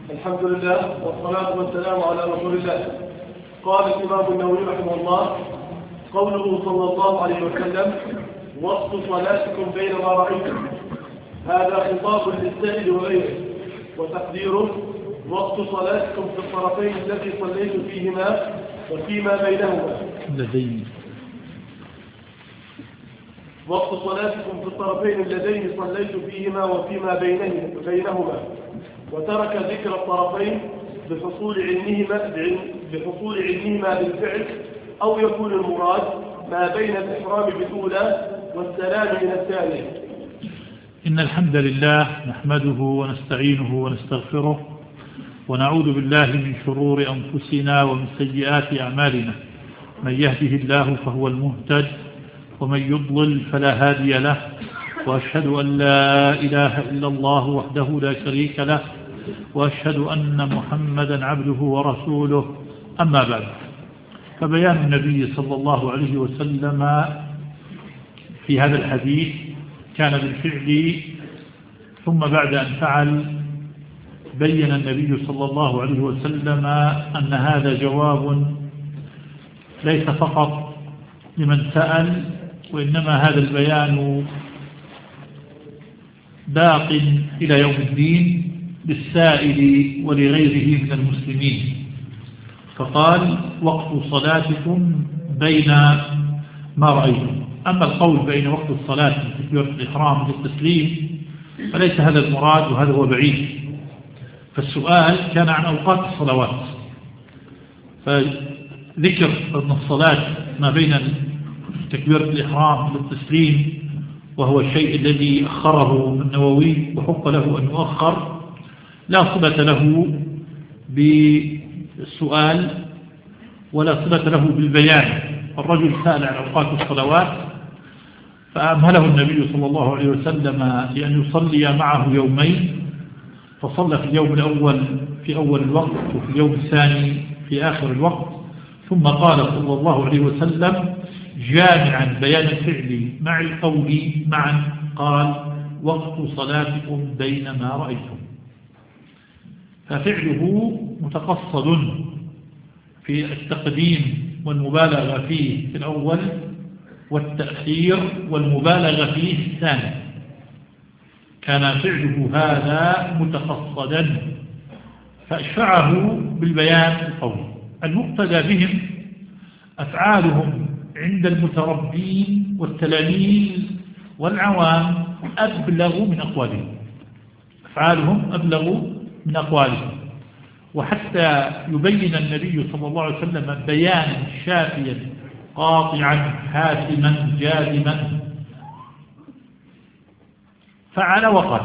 الحمد لله والصلاة والسلام على رسول الله. قال الإمام النووي رحمه الله: قوله صلى الله عليه وسلم: وسط صلاتكم بين ما رأيتم، هذا خطاب للسائل وغيره، وتقديره: وسط صلاتكم في الطرفين التي صليت فيهما وفيما بينهما. وقت صلاتكم في الطرفين اللذين صليت فيهما وفيما بينهما، وترك ذكر الطرفين بحصول علمهما بالفعل، أو يكون المراد ما بين الإحرام بالأولى والسلام من الثانية. إن الحمد لله نحمده ونستعينه ونستغفره ونعوذ بالله من شرور أنفسنا ومن سيئات أعمالنا. من يهده الله فهو المهتد، ومن يضلل فلا هادي له، وأشهد أن لا إله إلا الله وحده لا شريك له، وأشهد أن محمدا عبده ورسوله. أما بعد، فبيان النبي صلى الله عليه وسلم في هذا الحديث كان بالفعل، ثم بعد أن فعل بين النبي صلى الله عليه وسلم أن هذا جواب ليس فقط لمن سأل، وإنما هذا البيان باق إلى يوم الدين للسائل ولغيره من المسلمين. فقال: وقت صلاتكم بين ما رأيتم. أما القول بين وقت الصلاة من تكبيرة الإحرام والتسليم فليس هذا المراد، وهذا هو بعيد. فالسؤال كان عن أوقات الصلوات، فذكر أن الصلاة ما بين تكبيرة الإحرام والتسليم، وهو الشيء الذي أخره النووي وحق له أن يؤخر، لا صلة له بالسؤال ولا صلة له بالبيان. الرجل سأل عن أوقات الصلوات فأمهله النبي صلى الله عليه وسلم لأن يصلي معه يومين، فصلى في اليوم الأول في أول الوقت، وفي اليوم الثاني في آخر الوقت، ثم قال صلى الله عليه وسلم جامعا بيان الفعل مع القول معا، قال: وقت صلاتكم بين ما رأيتم. ففعله متقصد في التقديم والمبالغة فيه في الأول، والتأخير والمبالغة فيه في الثاني. كان فعله هذا متقصدا فأشفعه بالبيان في القول. المقتدى بهم أفعالهم عند المتربين والتلاميذ والعوام أبلغ من أقوالهم. أفعالهم أبلغ من أقوالهم. وحتى يبين النبي صلى الله عليه وسلم بيانا شافيا قاطعا حاسما جازما فعل وقال،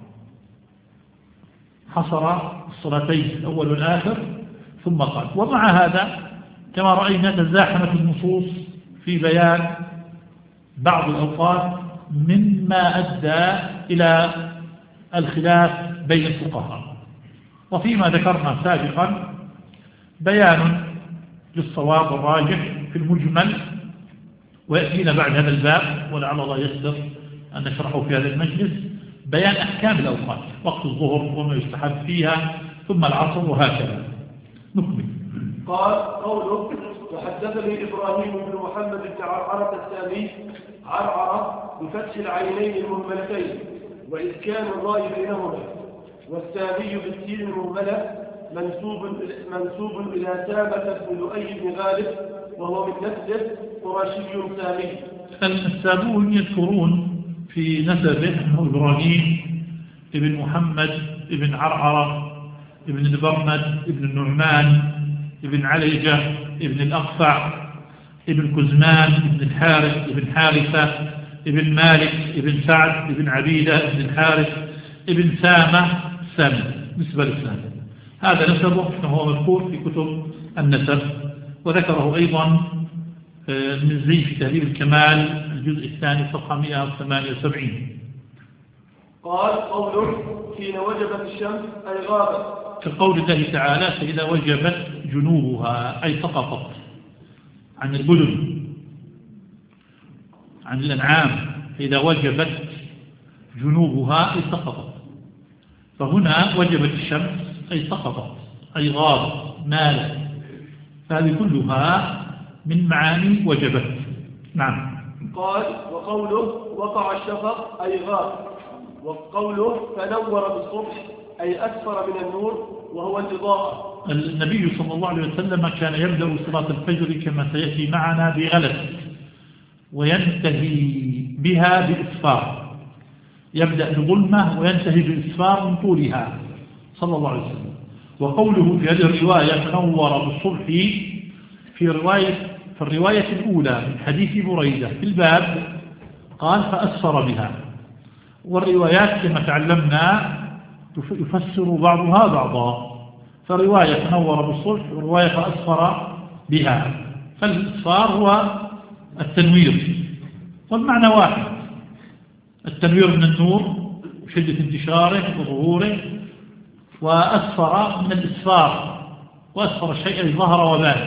حصر الصلاتين الأول والآخر ثم قال. ومع هذا كما رأينا تزاحمت النصوص في بيان بعض الأوقات مما أدى إلى الخلاف بين الفقهاء. وفيما ذكرنا سابقا بيان للصواب الراجح في المجمل، ويأتينا بعد هذا الباب ولعل الله يسر أن نشرحه في هذا المجلس بيان أحكام الأوقات، وقت الظهر وما يستحب فيها، ثم العصر، وهكذا. نكمل. قال: قوله: وحدثني إبراهيم بن محمد بن عرعرة السامي، عرعرة بفتح العينين المهملتين وإسكان الراء بينهما، والسامي بالسين المهملة، منسوب إلى سامة بن لؤي بن غالب، وهو من نسله قرشي سامي. السابون يذكرون في نسبه أنه إبراهيم ابن محمد ابن عرعرة ابن البرمد ابن النعمان ابن عليجة ابن الأقفع ابن كزمان ابن الحارث ابن حارثة ابن مالك ابن سعد ابن عبيدة ابن الحارث ابن سامة سامي نسبة لسامة. هذا نسبه وهو مذكور في كتب النسب، وذكره أيضا المزي في تهذيب الكمال الجزء الثاني صفحة 178. قال: قوله: حين وجبت الشمس أي غابت، كقول الله تعالى: فإذا وجبت جنوبها أي سقطت عن البدن، عن الأنعام. فإذا وجبت جنوبها أي سقطت. فهنا وجبت الشمس أي سقطت، أي غابت، مالت، فهذه كلها من معاني وجبت. نعم. قال وقوله وقع الشفق أي غاب، وقوله تنور بالصبح أي أسفر من النور وهو الإضاءة. النبي صلى الله عليه وسلم كان يبدأ صلاة الفجر كما سيأتي معنا بغلس وينتهي بها بإسفار، يبدأ بظلمة وينتهي بإسفار من طولها صلى الله عليه وسلم. وقوله في هذه الرواية تنور بالصبح في الرواية الأولى من حديث بريدة في الباب قال فأسفر بها، والروايات كما تعلمنا يفسر بعضها بعضا، فرواية تنور بالصبح ورواية فأسفر بها، فالإسفار هو التنوير والمعنى واحد، التنوير من النور وشدة انتشاره وظهوره، وأسفر من الإسفار، وأسفر الشيء أي ظهر وبان.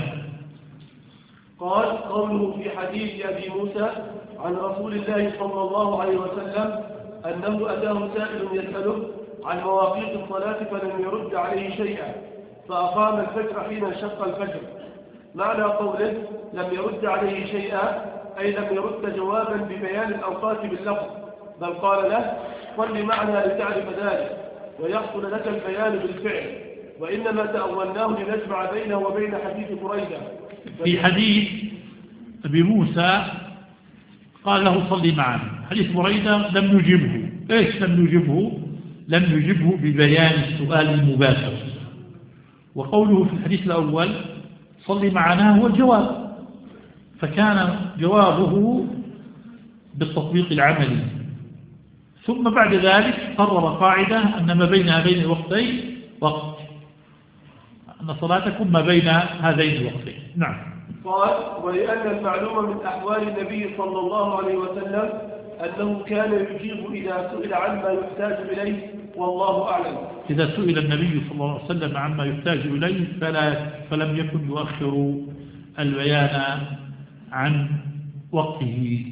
قال قوله في حديث أبي موسى عن رسول الله صلى الله عليه وسلم أنه أتاه سائل يسأله عن مواقيت الصلاة فلم يرد عليه شيئا فأقام الفجر حين انشق الفجر. معنى قوله لم يرد عليه شيئا أي لم يرد جوابا ببيان الأوقات باللفظ، بل قال له صل معنا لتعرف ذلك ويحصل لك البيان بالفعل، وإنما تأولناه لنجمع بينه وبين حديث بريدة. في حديث أبي موسى قال له صلي معنا، حديث بريدة لم يجبه. إيش لم يجبه؟ لم يجبه ببيان السؤال المباشر. وقوله في الحديث الأول صلي معنا هو الجواب، فكان جوابه بالتطبيق العملي. ثم بعد ذلك قرر قاعدة أن ما بين هذين الوقتين وقت، أن صلاتكم ما بين هذين الوقتين. نعم. قال ولأن المعلوم من أحوال النبي صلى الله عليه وسلم أنه كان يجيب إذا سئل عما يحتاج إليه، والله أعلم. إذا سئل النبي صلى الله عليه وسلم عما يحتاج إليه فلم يكن يؤخر البيان عن وقته،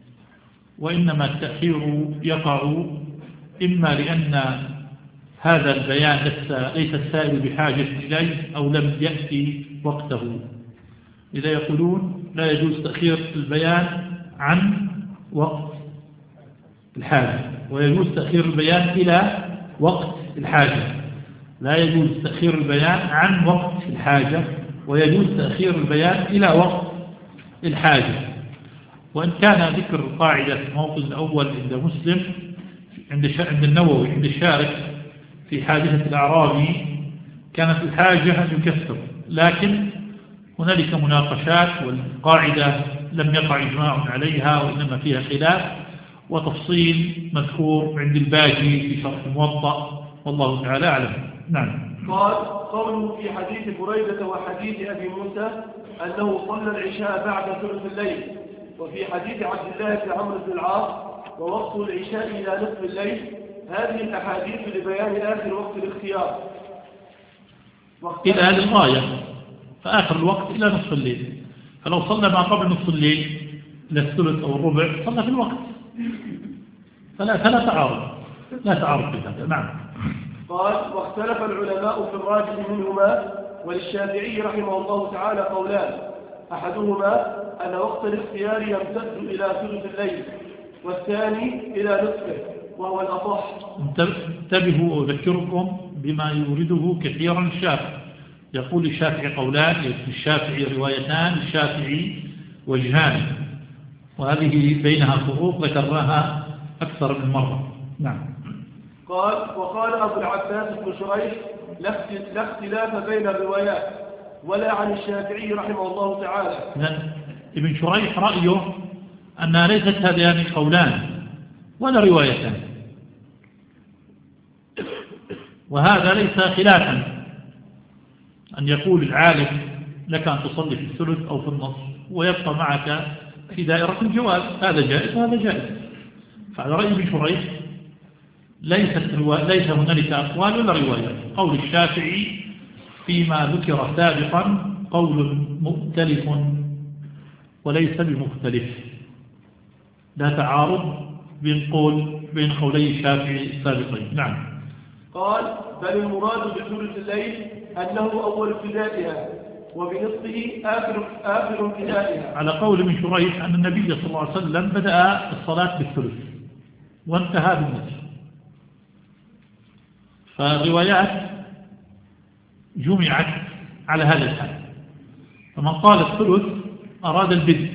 وإنما التأخير يقع إما لأن هذا البيان ليس السائل بحاجة إليه أو لم يأتي وقته. إذا يقولون لا يجوز تأخير البيان عن وقت الحاجة، ويجوز تأخير البيان إلى وقت الحاجة. لا يجوز تأخير البيان عن وقت الحاجة، ويجوز تأخير البيان إلى وقت الحاجة. وإن كان ذكر القاعدة في الموطن الأول عند مسلم عند النووي عند الشارح في حادثة الأعرابي كانت الحاجة أن يكثر، لكن هنالك مناقشات والقاعدة لم يقع إجماع عليها وإنما فيها خلاف وتفصيل مذكور عند الباجي في شرح الموطأ، والله تعالى أعلم. نعم. قال قوله في حديث بريدة وحديث أبي موسى أنه صلى العشاء بعد ثلث الليل، وفي حديث عبد الله بن عمرو بن العاص ووقت العشاء إلى نصف الليل. هذه الأحاديث لبيان آخر وقت الاختيار إلى هذه الغاية، فآخر الوقت إلى نصف الليل، فلو صلى ما قبل نصف الليل إلى الثلث أو الربع صلى في الوقت، فلا تعارض، لا تعارض في هذا. نعم. قال واختلف العلماء في الراجح منهما، وللشافعي رحمه الله تعالى قولان، أحدهما أن وقت الاختيار يمتد إلى ثلث الليل، والثاني إلى نصفه وهو الأصح. انتبهوا وأذكركم بما يورده كثيرا الشافعي. يقول الشافعي قولان، للشافعي روايتان، الشافعي وجهان، وهذه بينها فروق ذكرناها أكثر من مرة. نعم. قال وقال أبو العباس بن شريح لا اختلاف بين الروايات ولا عن الشافعي رحمه الله تعالى. ابن شريح رأيه أنها ليست هذان قولان ولا روايتان، وهذا ليس خلافا أن يقول العالم لك أن تصلي في الثلث أو في النصف ويبقى معك في دائرة الجواز، هذا جائز وهذا جائز. فعلى رأي ابن شريح ليس هنالك أقوال ولا روايات. قول الشافعي فيما ذكر سابقا قول مختلف وليس بمختلف، لا تعارض بين قولي الشافعي السابقين. نعم. قال بل المراد بثلث الليل أنه أول ابتدائها وبنصفه آخر ابتدائها. على قول من شريح أن النبي صلى الله عليه وسلم بدأ الصلاة بالثلث وانتهى بالنصف، فالروايات جمعت على هذا الحال، فمن قال الثلث أراد البدء،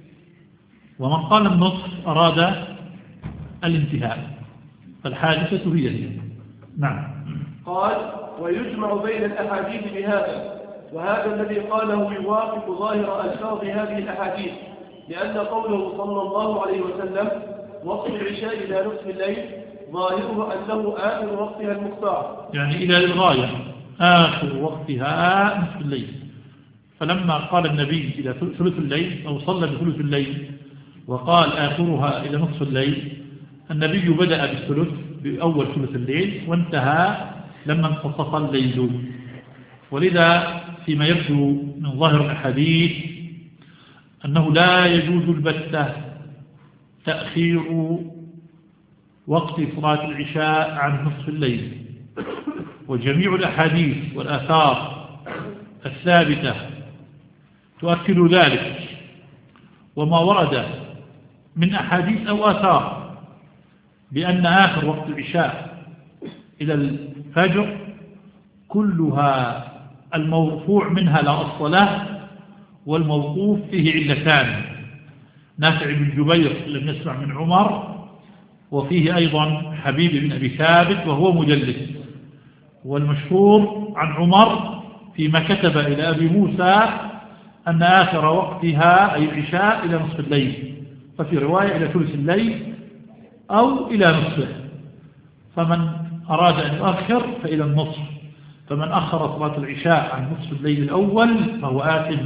ومن قال النصف أراد الانتهاء، فالحادثة هي. نعم. قال ويجمع بين الأحاديث بهذا، وهذا الذي قاله يوافق ظاهر ألفاظ هذه الأحاديث، لأن قوله صلى الله عليه وسلم وقت العشاء إلى نصف الليل ظاهره أنه آخر وقتها المختار، يعني إلى الغاية آخر وقتها نصف الليل. فلما قال النبي إلى ثلث الليل أو صلى بثلث الليل وقال آخرها إلى نصف الليل، النبي بدأ بالثلث بأول ثلث الليل وانتهى لما انتصف الليل. ولذا فيما يبدو من ظاهر الأحاديث أنه لا يجوز البتة تأخير وقت صلاة العشاء عن نصف الليل، وجميع الأحاديث والآثار الثابتة تؤكد ذلك، وما ورد من أحاديث أو آثار بأن آخر وقت العشاء إلى الفجر كلها المرفوع منها لا أصل له، والموقوف فيه علتان: نافع بن جبير لم يسمع من عمر، وفيه أيضا حبيب بن أبي ثابت وهو مدلس. والمشهور عن عمر فيما كتب إلى أبي موسى أن آخر وقتها أي العشاء إلى نصف الليل، ففي رواية إلى ثلث الليل أو إلى نصفه، فمن أراد أن يؤخر فإلى النصف، فمن أخر صلاة العشاء عن نصف الليل الأول فهو آثم،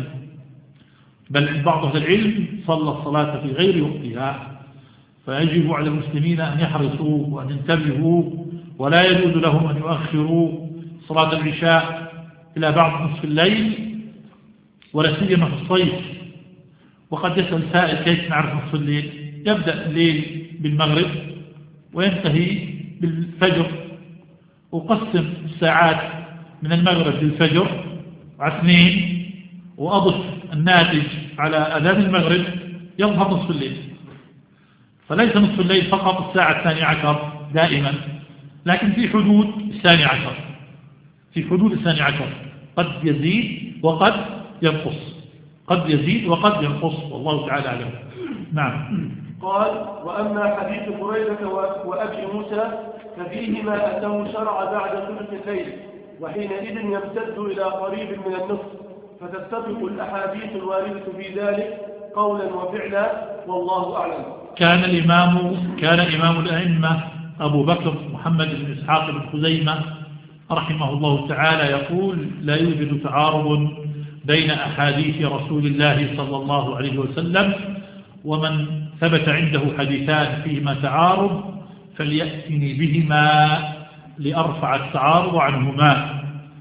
بل عند بعض أهل العلم صلى الصلاة في غير وقتها. فيجب على المسلمين أن يحرصوا وأن ينتبهوا، ولا يجوز لهم أن يؤخروا صلاة العشاء إلى بعد نصف الليل، ولا سيما في الصيف. وقد يسأل سائل كيف نعرف نصف الليل؟ يبدأ الليل بالمغرب وينتهي بالفجر، وقسم الساعات من المغرب للفجر على 2، وأضف الناتج على أذان المغرب يظهر نصف الليل. فليس نصف الليل فقط الساعة 12 دائما، لكن في حدود 12، في حدود 12 قد يزيد وقد ينقص، قد يزيد وقد ينقص، والله تعالى أعلم. نعم. قال وأما حديث بريدة وأبي موسى ففيهما أنه شرع بعد ثلث الليل، وحينئذ يمتد إلى قريب من النصف، فتتفق الأحاديث الواردة في ذلك قولا وفعلا، والله أعلم. كان إمام الأئمة أبو بكر محمد بن إسحاق بن خزيمة رحمه الله تعالى يقول: لا يوجد تعارض بين أحاديث رسول الله صلى الله عليه وسلم، ومن ثبت عنده حديثان فيهما تعارض فليأتني بهما لأرفع التعارض عنهما.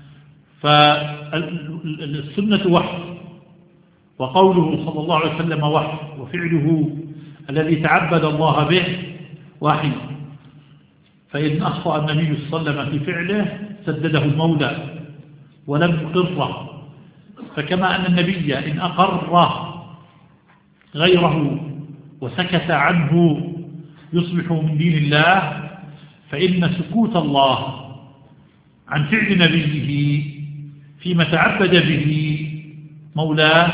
فالسنة وحي، وقوله صلى الله عليه وسلم وحي، وفعله الذي تعبد الله به وحي. فإن أخطأ النبي صلى الله عليه وسلم في فعله سدده المولى ولم يقره، فكما أن النبي إن أقر غيره وسكت عنه يصبح من دين الله، فإن سكوت الله عن فعل نبيه فيما تعبد به مولاه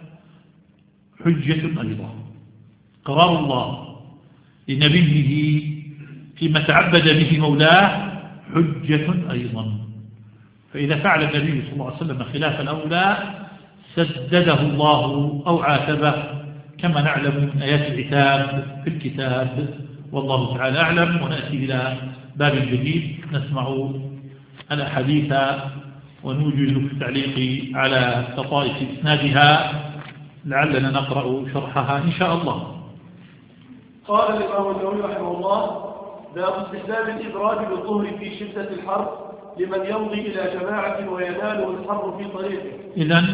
حجة أيضا. قرار الله لنبيه فيما تعبد به مولاه حجة أيضا. فإذا فعل النبي صلى الله عليه وسلم خلاف الأولى سدده الله أو عاتبه، كما نعلم من آيات العتاب في الكتاب، والله تعالى أعلم. ونأتي إلى باب جديد نسمع الأحاديث ونوجز في التعليق على لطائف إسنادها، لعلنا نقرأ شرحها إن شاء الله. قال الإمام النووي رحمه الله: باب استحباب الإبراد بالظهر في شدة الحر لمن يمضي إلى جماعة ويناله الحر في طريقه. إذن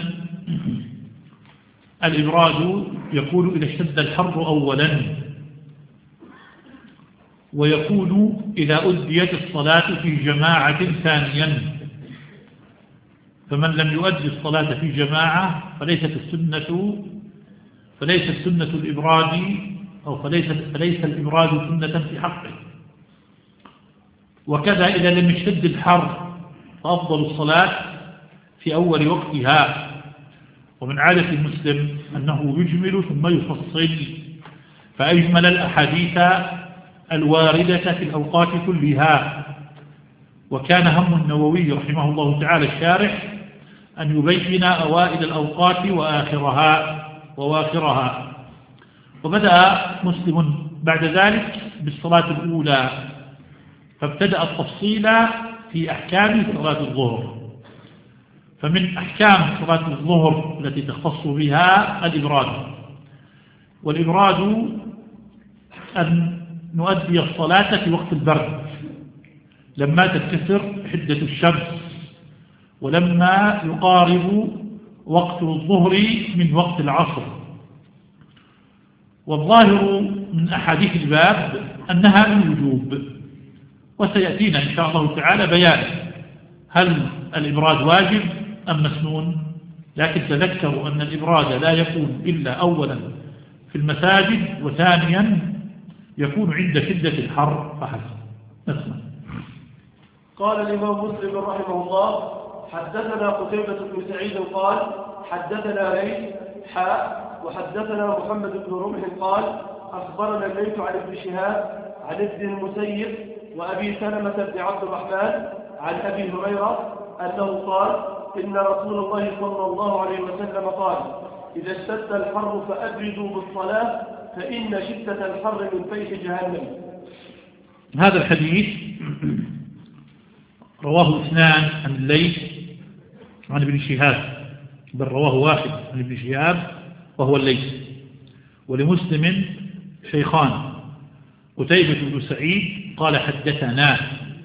الإبراد يكون إذا اشتد الحر أولا، ويكون إذا أديت الصلاة في جماعة ثانيا، فمن لم يؤدي الصلاة في جماعة فليس سنة الإبراد أو فليس الإبراد سنة في حقه. وكذا إذا لم يشتد الحر فأفضل الصلاة في أول وقتها. ومن عادة المسلم أنه يجمل ثم يفصل، فأجمل الأحاديث الواردة في الأوقات كلها. وكان هم النووي رحمه الله تعالى الشارح أن يبين أوائل الأوقات وواخرها. وبدأ مسلم بعد ذلك بالصلاة الأولى، فابتدأ التفصيل في أحكام صلاة الظهر. فمن أحكام صلاة الظهر التي تختص بها الإبراد، والإبراد أن نؤدي الصلاة في وقت البرد لما تنكسر حدة الشمس، ولما يقارب وقت الظهر من وقت العصر. والظاهر من أحاديث الباب أنها الوجوب، وسيأتينا إن شاء الله تعالى بيان هل الإبراد واجب أم مسنون. لكن تذكروا أن الإبراد لا يكون إلا أولا في المساجد، وثانيا يكون عند شدة الحر فحسب. نسمع. قال الإمام مسلم رحمه الله: حدثنا قتيبة بن سعيد قال حدثنا ليث وحدثنا محمد بن رمح قال أخبرنا الليث عن ابن شهاب عن ابن المسيب وأبي سلمة بن عبد الرحمن عن أبي هريرة أنه قال: إن رسول الله صلى الله عليه وسلم قال: إذا اشتد الحر فأبردوا بالصلاة فإن شدة الحر من فيح جهنم. هذا الحديث رواه اثنان عن الليث عن ابن شهاب، بل رواه واحد عن ابن شهاب وهو الليث. ولمسلم شيخان، قتيبة بن سعيد قال حدثنا،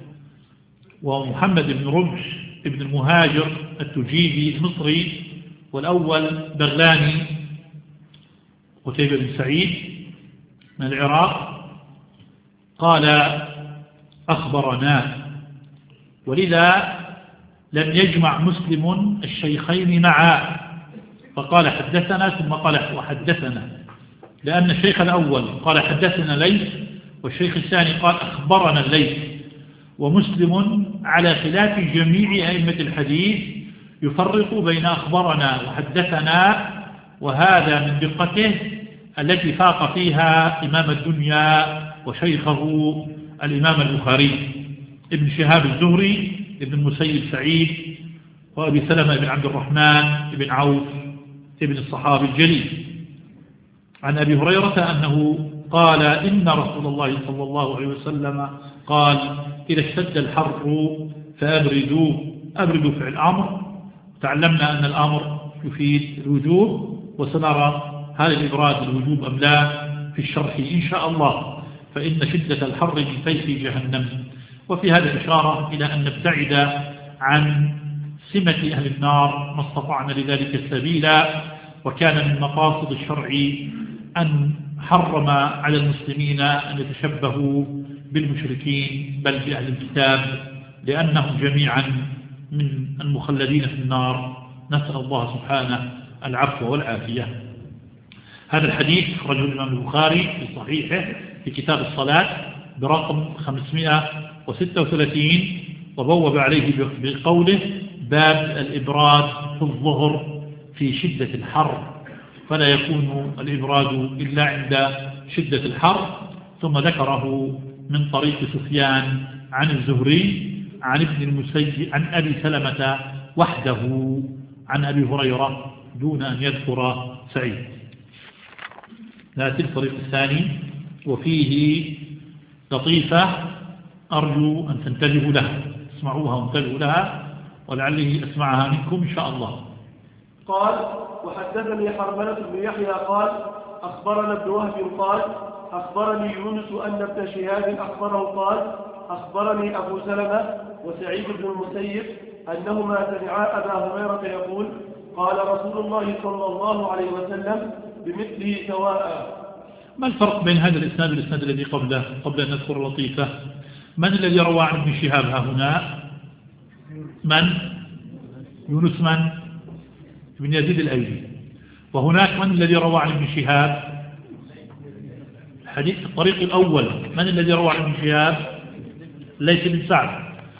ومحمد بن رمح ابن المهاجر التجيبي المصري، والأول بغلاني. قتيبة بن سعيد من العراق قال أخبرنا، ولذا لم يجمع مسلم الشيخين معا، فقال حدثنا ثم قال وحدثنا، لأن الشيخ الأول قال حدثنا ليث، والشيخ الثاني قال أخبرنا الليث. ومسلم على خلاف جميع أئمة الحديث يفرق بين أخبرنا وحدثنا، وهذا من دقته التي فاق فيها إمام الدنيا وشيخه الإمام البخاري، ابن شهاب الزهري، ابن المسيب سعيد، وأبي سلمة بن عبد الرحمن بن عوف ابن الصحابي الجليل، عن أبي هريرة أنه قال: إن رسول الله صلى الله عليه وسلم قال: إذا اشتد الحر فأبردوا. أبردوا فعل أمر، تعلمنا أن الأمر يفيد الوجوب، وسنرى هل الإبراد الوجوب أم لا في الشرح إن شاء الله. فإن شدة الحر من فيح جهنم. وفي هذا إشارة إلى أن نبتعد عن سمة أهل النار ما استطعنا لذلك سبيلا. وكان من مقاصد الشرع أن حرم على المسلمين أن يتشبهوا بالمشركين بل بأهل الكتاب، لأنهم جميعا من المخلدين في النار. نسأل الله سبحانه العفو والعافية. هذا الحديث خرجه الإمام البخاري في صحيحه في كتاب الصلاة برقم 536، وبوب عليه بقوله: باب الإبراد في الظهر في شدة الحر، فلا يكون الإبراد إلا عند شدة الحر. ثم ذكره من طريق سفيان عن الزهري عن ابن المسيب عن أبي سلمة وحده عن أبي هريرة دون أن يذكر سعيد. نأتي الطريق الثاني، وفيه لطيفة أرجو أن تنتبهوا لها، اسمعوها وانتبهوا لها، ولعلي أسمعها منكم إن شاء الله. قال: وحدثني حرملة بن يحيى قال أخبرنا ابن وهب قال أخبرني يونس أن ابن شهاب أخبره قال أخبرني أبو سلمة وسعيد بن المسيب أنهما سمعا أبا هريرة يقول: قال رسول الله صلى الله عليه وسلم بمثله سواء. ما الفرق بين هذا الإسناد والإسناد الذي قبله قبل أن نذكر لطيفة؟ من الذي روى عن ابن شهاب ها هنا؟ من؟ يونس من؟ ابن يزيد الأيلي. وهناك من الذي روى عن ابن شهاب؟ حديث الطريق الأول من الذي روى عن ابن شهاب؟ ليس بن سعد.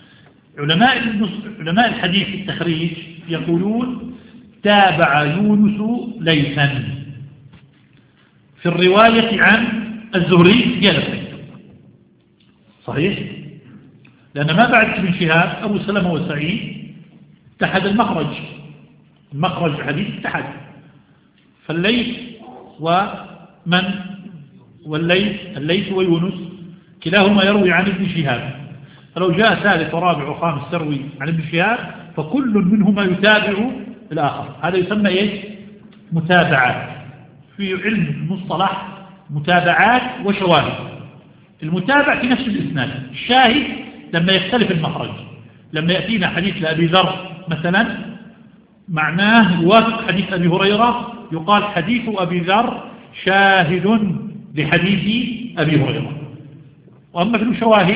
علماء الحديث في التخريج يقولون تابع يونس ليثا في الرواية عن الزهري زيادة، صحيح؟ لأن ما بعد ابن شهاب أبو سلمة وسعيد اتحد المخرج حديث اتحد، فالليث ومن والليث ويونس كلاهما يروي عن ابن شهاب، فلو جاء ثالث ورابع وخامس تروي عن ابن شهاب فكل منهما يتابع الآخر. هذا يسمى ايش؟ متابعات. في علم المصطلح متابعات وشواهد. المتابع في نفس الإسناد، الشاهد لما يختلف المخرج. لما يأتينا حديث لأبي ذر مثلا معناه يوافق حديث أبي هريرة يقال حديث أبي ذر شاهد لحديث أبي هريرة. وأما في الشواهد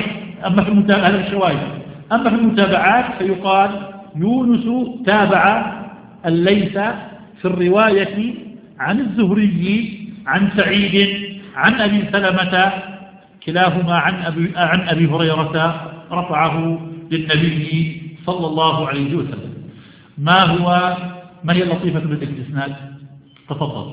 أما في المتابعات فيقال يونس تابع الليث في الرواية عن الزهري عن سعيد عن أبي سلمة كلاهما عن أبي هريرة رفعه للنبي صلى الله عليه وسلم. ما هي اللطيفة التي في الإسناد؟ تفضل.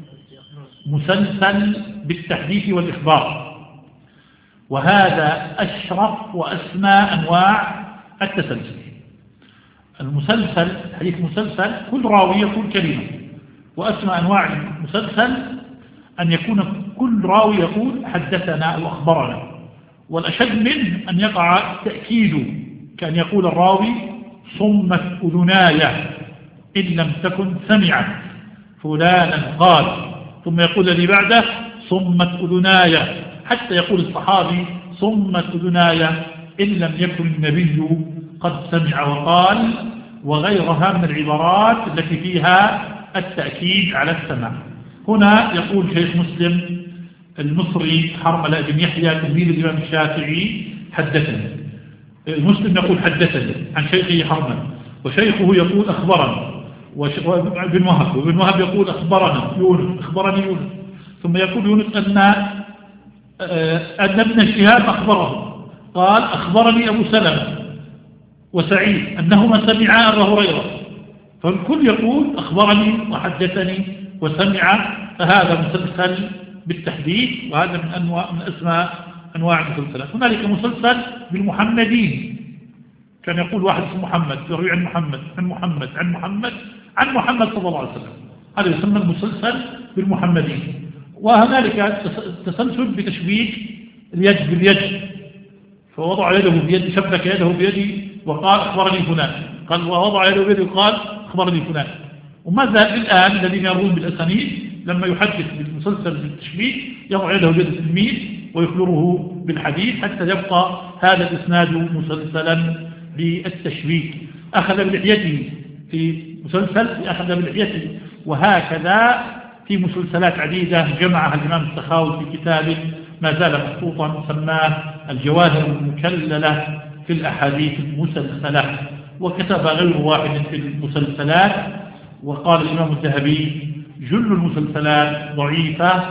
مسلسل بالتحديث والإخبار، وهذا أشرف وأسمى أنواع التسلسل. المسلسل حديث مسلسل كل راوي يقول كلمة، وأسمى أنواع المسلسل أن يكون كل راوي يقول حدثنا أو أخبرنا، والأشد منه أن يقع تأكيد كأن يقول الراوي صمت أذناي إن لم تكن سمعت فلانا قال، ثم يقول الذي بعده صمت أذناي، حتى يقول الصحابي صمت أذناي إن لم يكن النبي قد سمع وقال، وغيرها من العبارات التي فيها التأكيد على السماع. هنا يقول شيخ مسلم المصري حرملة بن يحيى تلميذ الإمام الشافعي حدثني. مسلم يقول حدثني عن شيخه حرملة، وشيخه يقول أخبرنا، وابن وهب يقول أخبرني يونس، ثم يقول يونس أن ابن شهاب أخبره قال أخبرني أبو سلمة وسعيد أنهما سمعا أبا هريرة، فالكل يقول أخبرني وحدثني وسمع، فهذا مسلسل بالتحديد، وهذا من أسمى أنواع المسلسلات. هنالك مسلسل بالمحمدين، كان يقول واحد اسمه محمد يروي عن محمد عن محمد عن محمد عن محمد صلى الله عليه وسلم، هذا يسمى المسلسل بالمحمدين. وهنالك تسلسل بتشبيه اليد باليد، فوضع يده بيد، شبك يده بيدي وقال أخبرني فلان، قال ووضع يده بيدي وقال أخبرني فلان. وما زال الآن الذين يروون بالأسانيد لما يحدث بالمسلسل بالتشبيه يضع يده بيد التلميذ ويخبره بالحديث حتى يبقى هذا الإسناد مسلسلا بالتشبيه. أخذ بلحيته في مسلسل أخذ بلحيته، وهكذا في مسلسلات عديدة جمعها الإمام السخاوي في كتابه ما زال مخطوطا سماه الجواهر المكللة في الأحاديث المسلسلة، وكتب غير واحد في المسلسلات. وقال الإمام الذهبي جل المسلسلات ضعيفة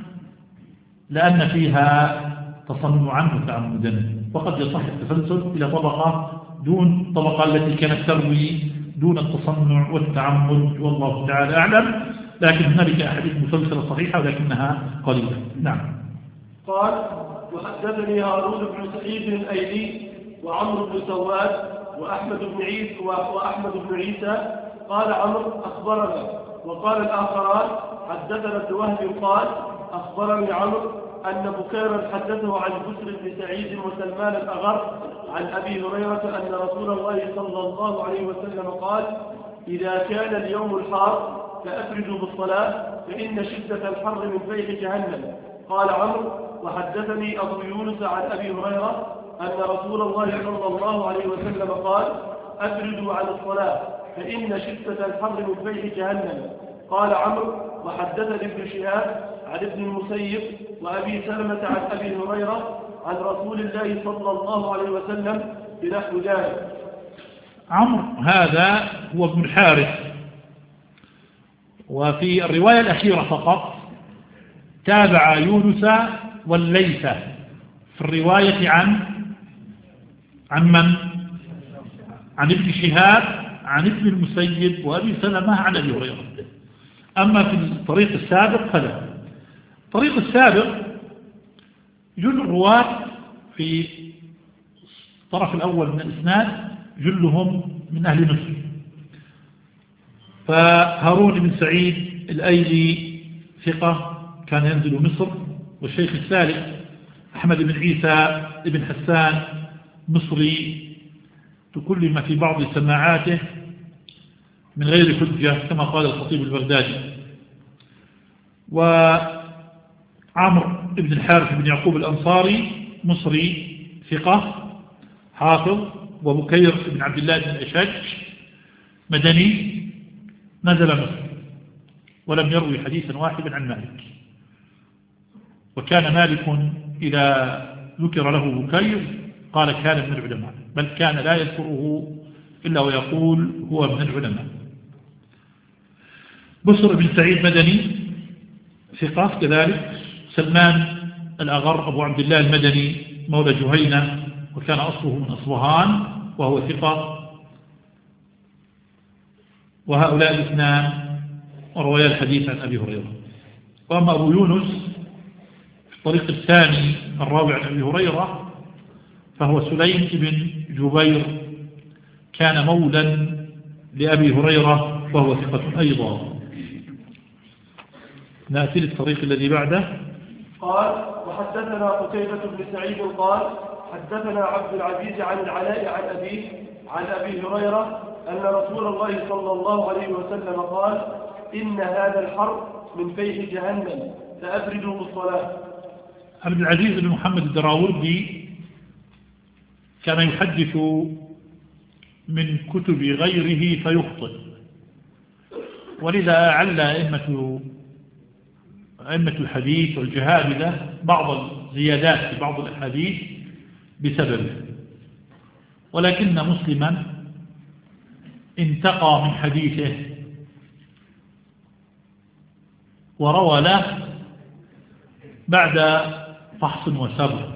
لأن فيها تصنعا وتعمدا، وقد يصح التسلسل إلى طبقة دون طبقة التي كانت تروي دون التصنع والتعمد، والله تعالى أعلم. لكن هنالك أحاديث مسلسلة صحيحة ولكنها قليلة. نعم. قال وحدثني هارون بن سعيد الأيلي وعمرو بن سواد وأحمد بن عيسى قال عمرو أخبرنا، وقال الآخران حدثنا ابن وهب قال أخبرني عمرو أن بكيرا حدثه عن بسر بن سعيد وسلمان الأغر عن أبي هريرة أن رسول الله صلى الله عليه وسلم قال إذا كان اليوم الحار فأفردوا بالصلاة فإن شدة الحر من فيح جهنم. قال عمرو وحدثني أبو يونس عن أبي هريرة أن رسول الله صلى الله عليه وسلم قال أفردوا عن الصلاة فإن شدة الحر من فيح جهنم. قال عمرو وحدثني ابن شهاب عن ابن المسيب وأبي سلمة عن أبي هريرة عن رسول الله صلى الله عليه وسلم بنحو ذلك. عمرو هذا هو ابن الحارث، وفي الرواية الأخيرة فقط تابع يونس والليث في الرواية عن من؟ عن ابن شهاب عن ابن المسيب وأبي سلمة عن أبي هريرة. أما في الطريق السابق فلا. الطريق السابق جل الرواة في الطرف الأول من الإسناد جلهم من أهل مصر، فهارون بن سعيد الأيلي ثقة كان ينزل مصر، والشيخ الثالث أحمد بن عيسى بن حسان مصري تكلم في بعض سماعاته من غير حجة كما قال الخطيب البغدادي. وعمرو بن الحارث بن يعقوب الأنصاري مصري ثقة حافظ، وبكير بن عبد الله بن أشج مدني نزل مصر ولم يروي حديثا واحدا عن مالك. وكان مالك إذا ذكر له بكير قال كان من العلماء، بل كان لا يذكره إلا ويقول هو من العلماء. بصر بن سعيد مدني ثقة كذلك. سلمان الأغر أبو عبد الله المدني مولى جهينة وكان أصله من أصبهان وهو ثقة. وهؤلاء الاثنان رويا الحديث عن أبي هريرة. وأما أبو يونس في الطريق الثاني الراوي عن أبي هريرة فهو سليم بن جبير كان مولا لأبي هريرة وهو ثقة أيضا. نأتي للطريق الذي بعده. قال وحدثنا قتيبة بن سعيد قال حدثنا عبد العزيز عن العلاء عن أبيه عن أبي هريرة أن رسول الله صلى الله عليه وسلم قال إن هذا الحرب من فيح جهنم فأبردوا بالصلاة. عبد العزيز بن محمد الدراوردي كان يحدث من كتب غيره فيخطئ، ولذا عل أئمة الحديث والجهابذة بعض الزيادات في بعض الأحاديث بسببه. ولكن مسلما انتقى من حديثه وروى له بعد فحص وسبر.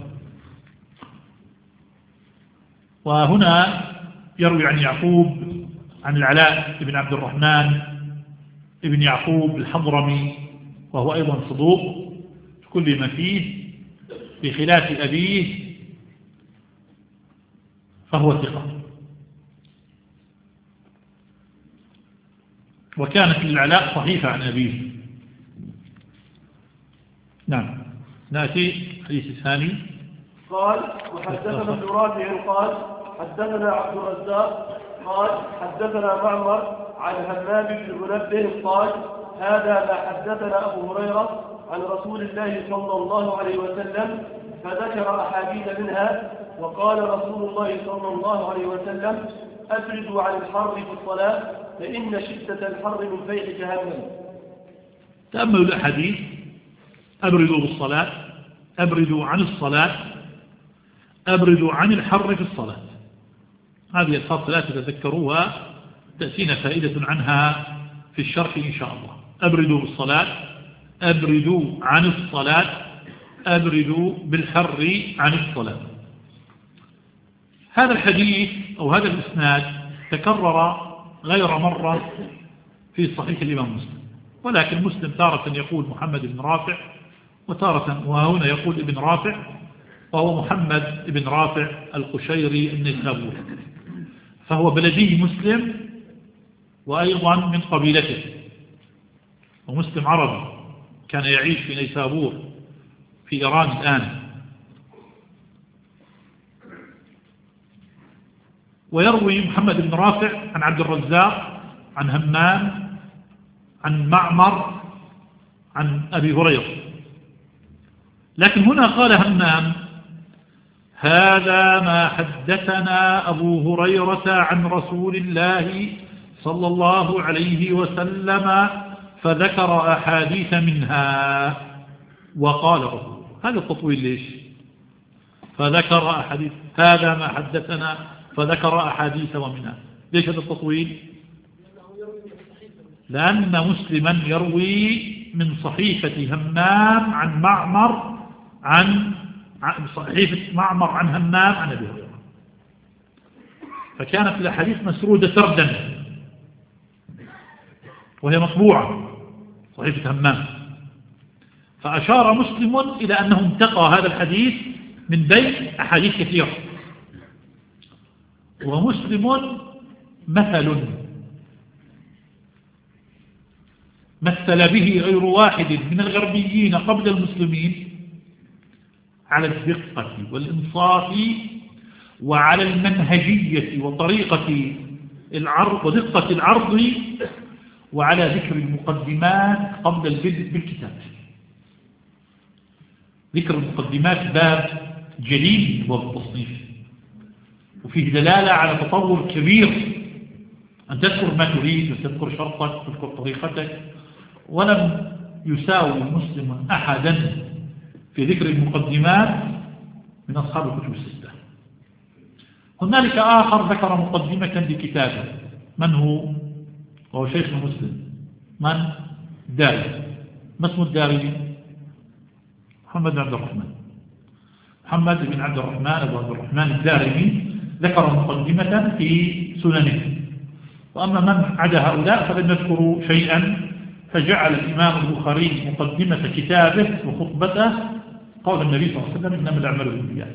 وهنا يروي عن يعقوب عن العلاء بن عبد الرحمن ابن يعقوب الحضرمي وهو أيضا صدوق كل ما فيه بخلاف أبيه فهو ثقة. وكانت للعلاء صحيفة عن أبيه. نعم. نأتي الحديث الثاني. قال وحدثنا ابن رافع قال حدثنا عبد الرزاق قال حدثنا معمر عن همام بن منبه قال هذا ما حدثنا أبو هريرة عن رسول الله صلى الله عليه وسلم فذكر أحاديث منها وقال رسول الله صلى الله عليه وسلم أبردوا عن الحر في الصلاة فإن شدة الحر من فيح جهنم. تأملوا الأحاديث أبردوا بالصلاة، أبردوا عن الصلاة، أبردوا عن الحر في الصلاة. هذه الألفاظ لا تتذكروها تأتينا فائدة عنها في الشرح إن شاء الله. أبردوا بالصلاة، أبردوا عن الصلاة، أبردوا بالحر عن الصلاة. هذا الحديث أو هذا الإسناد تكرر غير مرة في صحيح الإمام مسلم، ولكن مسلم تارة يقول محمد بن رافع وتارة وهنا يقول ابن رافع، وهو محمد بن رافع القشيري النيسابوري، فهو بلدي مسلم وأيضا من قبيلته، ومسلم عربي كان يعيش في نيسابور في إيران الآن. ويروي محمد بن رافع عن عبد الرزاق عن همام عن معمر عن أبي هريرة، لكن هنا قال همام هذا ما حدثنا أبو هريرة عن رسول الله صلى الله عليه وسلم فذكر أحاديث منها وقال رسول. هذا التطويل ليش؟ فذكر أحاديث، هذا ما حدثنا فذكر أحاديث ومنها. ليش هذا التطويل؟ لأن مسلما يروي من صحيفة همام عن معمر عن صحيفة معمر عن همام عن أبي هريرة، فكانت الأحاديث مسرودة سردا وهي مطبوعة صحيفة همام، فأشار مسلم إلى أنه انتقى هذا الحديث من بين أحاديث كثيرة. ومسلم مثل به غير واحد من الغربيين قبل المسلمين على الدقة والإنصاف وعلى المنهجية وطريقة العرض ودقة العرض وعلى ذكر المقدمات قبل البدء بالكتاب. ذكر المقدمات باب جليل والتصنيف، وفيه دلالة على تطور كبير، أن تذكر ما تريد وتذكر شرطك وتذكر طريقتك. ولم يساوي مسلم أحدا في ذكر المقدمات من أصحاب الكتب الستة. هنالك آخر ذكر مقدمة لكتابه، من هو؟ وهو شيخ مسلم، من؟ الدارمي. ما اسم الدارمي؟ محمد بن عبد الرحمن، محمد بن عبد الرحمن أبو عبد الرحمن الدارمي ذكر مقدمة في سننه. وأما من عدا هؤلاء فلم يذكروا شيئا، فجعل الإمام البخاري مقدمة كتابه وخطبته قول النبي صلى الله عليه وسلم إنما الأعمال بالنيات.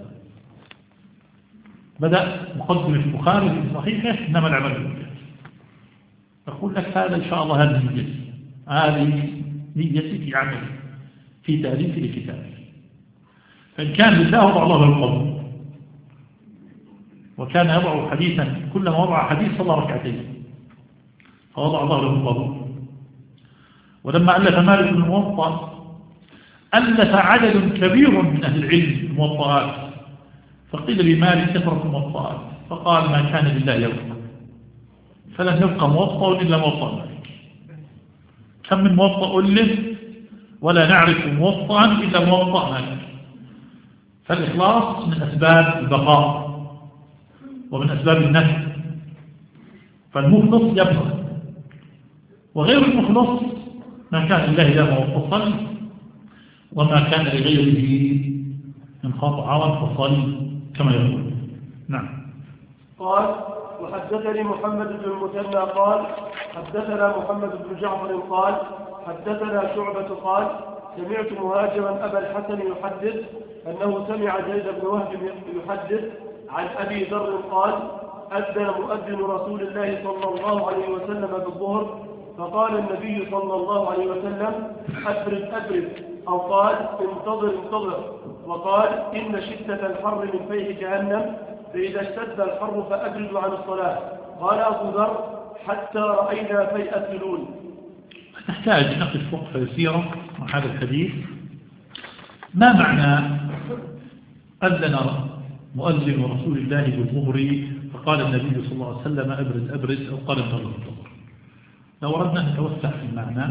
بدأ مقدمة البخاري في صحيحه إنما الأعمال بالنيات. أقول لك هذا إن شاء الله هذه نيتي، هذه نيتي في عملي في تأليفي لكتابي. فإن كان لله وضع الله له القبول، وكان يضع حديثا كلما وضع حديث صلى ركعتين فوضع الله له القبول. ولما ألف مالك الموطأ ألف عدد كبير من أهل العلم الموطئات، فقيل لمالك كثرة الموطئات، فقال ما كان لله يبقى، فلم يبقى موطأ إلا موطأ مالك. كم من موطأ ألف ولا نعرف موطئا إلا موطأ مالك. فالإخلاص من أسباب البقاء ومن أسباب النفع، فالمخلص يبقى، وغير المخلص ما كان لله لا فصل، وما كان لغيره من خطأ فصل كما يقول. نعم. قال وحدثني محمد بن المثنى قال حدثنا محمد بن جعفر قال حدثنا شعبة قال سمعت مهاجرا أبا الحسن يحدث أنه سمع زيد بن وهب يحدث عن أبي ذر قال أذن مؤذن رسول الله صلى الله عليه وسلم بالظهر، فقال النبي صلى الله عليه وسلم أبرد، أو قال انتظر، وقال إن شدة الحر من فيح جهنم، فإذا اشتد الحر فأبردوا عن الصلاة. قال أبو ذر حتى رأينا فيء الثلول. نحتاج نقف وقفة يسيرة مع هذا الحديث. ما معنى أذن مؤذن رسول الله بالظهر فقال النبي صلى الله عليه وسلم أبرد، أو قال انتظر. لو أردنا أن نتوسع في المعنى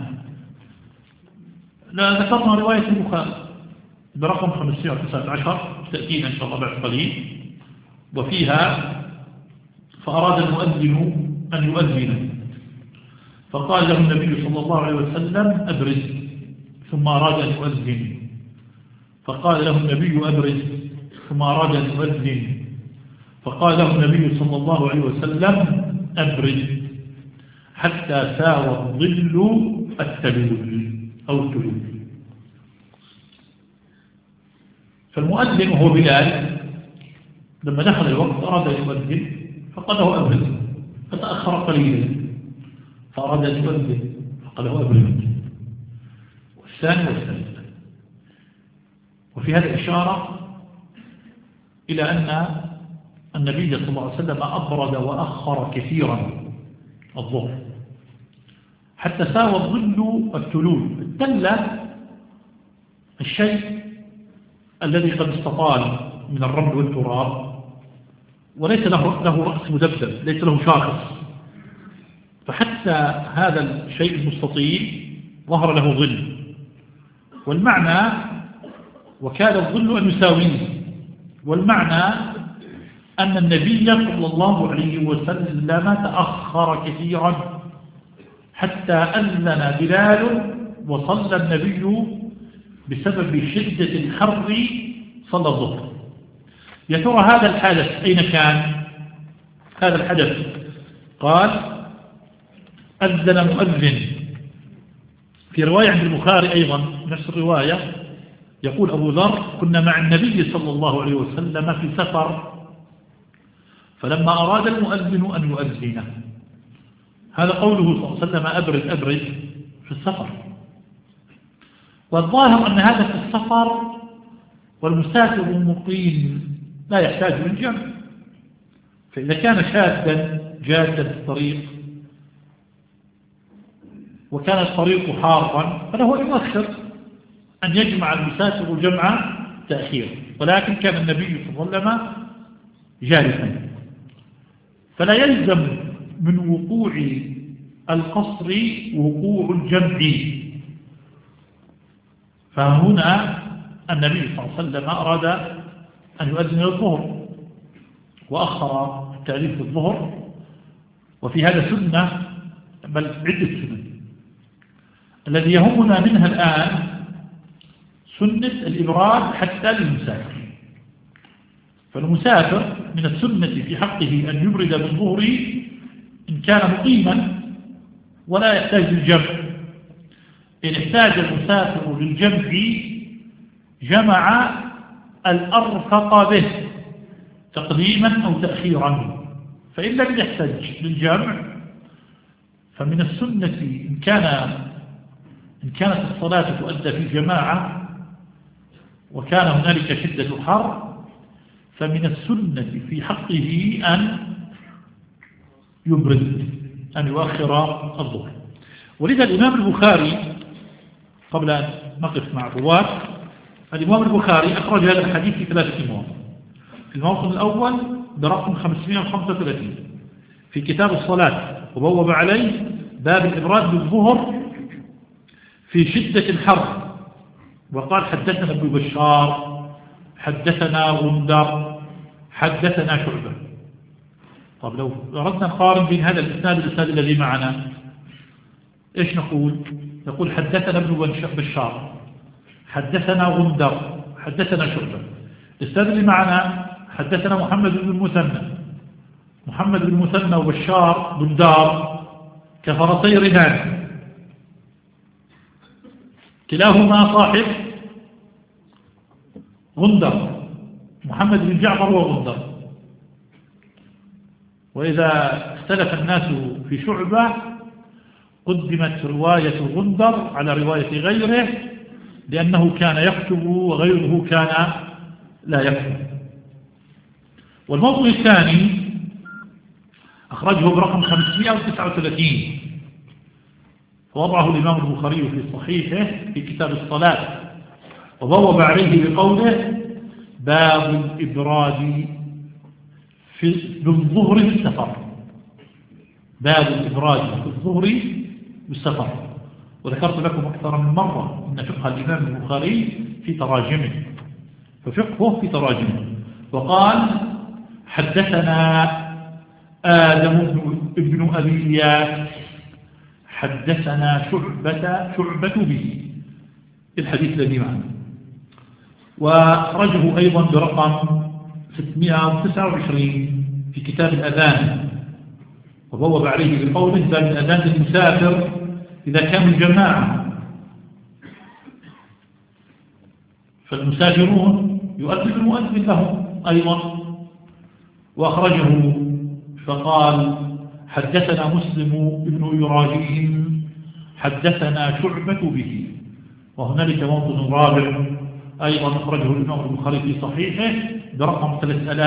ذكرنا رواية البخاري برقم 519 تأتينا إن شاء الله بعد قليل، وفيها فأراد المؤذن أن يؤذن فقال له النبي صلى الله عليه وسلم أبرز، ثم أراد أن يؤذن فقال له النبي أبرز، ثم أراد أن يؤذن فقال له النبي صلى الله عليه وسلم أبرز، حتى ساوى الظل التلول أو التلول. فالمؤذن وهو بلال لما دخل الوقت أراد أن يؤذن فقال له أبرز، فتأخر قليلا فأراد أن يؤذن فقال له أبرز، والثاني والثالث. وفي هذا إشارة إلى أن النبي صلى الله عليه وسلم أبرد وأخر كثيرا الظهر حتى ساوى الظل التلول. التلة الشيء الذي قد استطال من الرمل والتراب وليس له رأس مدبب، ليس له شاخص، فحتى تحت هذا الشيء المستطيل ظهر له ظل، والمعنى وكاد الظل أن يساويه، والمعنى أن النبي صلى الله عليه وسلم تأخر كثيرا حتى أذن بلال وصلى النبي بسبب شدة الحر صلى الظهر. يا ترى هذا الحدث أين كان؟ هذا الحدث قال أذن مؤذن. في رواية عند البخاري أيضا نفس الرواية يقول أبو ذر كنا مع النبي صلى الله عليه وسلم في سفر فلما أراد المؤذن أن يؤذن، هذا قوله صلى الله عليه وسلم أبرد في السفر. والظاهر أن هذا في السفر والمسافر المقيم لا يحتاج للجمع، فإذا كان شادا جادا في الطريق وكان الطريق حارا فله أن يؤخر أن يجمع المسافر جمع تأخير، ولكن كان النبي صلى الله عليه وسلم جالسا، فلا يلزم من وقوع القصر وقوع الجمع. فهنا النبي صلى الله عليه وسلم أراد أن يؤذن الظهر وأخر التأذين في الظهر، وفي هذا سنة بل عدة سنن. الذي يهمنا منها الآن سنة الإبراد حتى للمسافر. فالمسافر من السنة في حقه أن يبرد بالظهر إن كان مقيما ولا يحتاج للجمع. إن احتاج المسافر للجمع جمع الأرفق به تقديما أو تأخيرا، فإن لم يحتاج للجمع فمن السنة إن كانت الصلاة تؤدى في جماعة وكان هنالك شدة حر فمن السنة في حقه أن يبرد، أن يؤخر الظهر. ولذا الإمام البخاري قبل أن نقف مع الرواة، الإمام البخاري أخرج هذا الحديث في 3 مواضع. في الموطن الأول برقم 535 في كتاب الصلاة، وبوب عليه باب الإبراد بالظهر في شدة الحر، وقال حدثنا ابن بشار حدثنا غندر حدثنا شعبة. طب لو أردنا نقارن بين هذا الإسناد والإسناد الذي معنا إيش نقول؟ نقول حدثنا ابن بشار حدثنا غندر حدثنا شعبة. الإسناد اللي معنا حدثنا محمد بن المثنى وبشار بن دار كفرسي رهان، كلاهما صاحب غندر، محمد بن جعفر وغندر. وإذا اختلف الناس في شعبة قدمت رواية غندر على رواية غيره لأنه كان يكتب وغيره كان لا يكتب. والموضوع الثاني أخرجه برقم 539 ووضعه الإمام البخاري في صحيحه في كتاب الصلاة، وبوب عليه بقوله باب الإبراد بالظهر في السفر. باب الإبراد في الظهر بالسفر. وذكرت لكم أكثر من مرة أن فقه الإمام البخاري في تراجمه، ففقهه في تراجمه. وقال حدثنا آدم بن أبي إياس حدثنا شعبة به الحديث الذي معنا، وأخرجه أيضا برقم 629 في كتاب الأذان، وبوب عليه بقوله باب الأذان للمسافر إذا كانوا الجماعة، فالمسافرون يؤذن المؤذن لهم أيضا. وأخرجه فقال حدثنا مسلم بن يراجيهم حدثنا شعبة به. وهنالك موطن رابع أيضا أخرجه الإمام البخاري في صحيحه برقم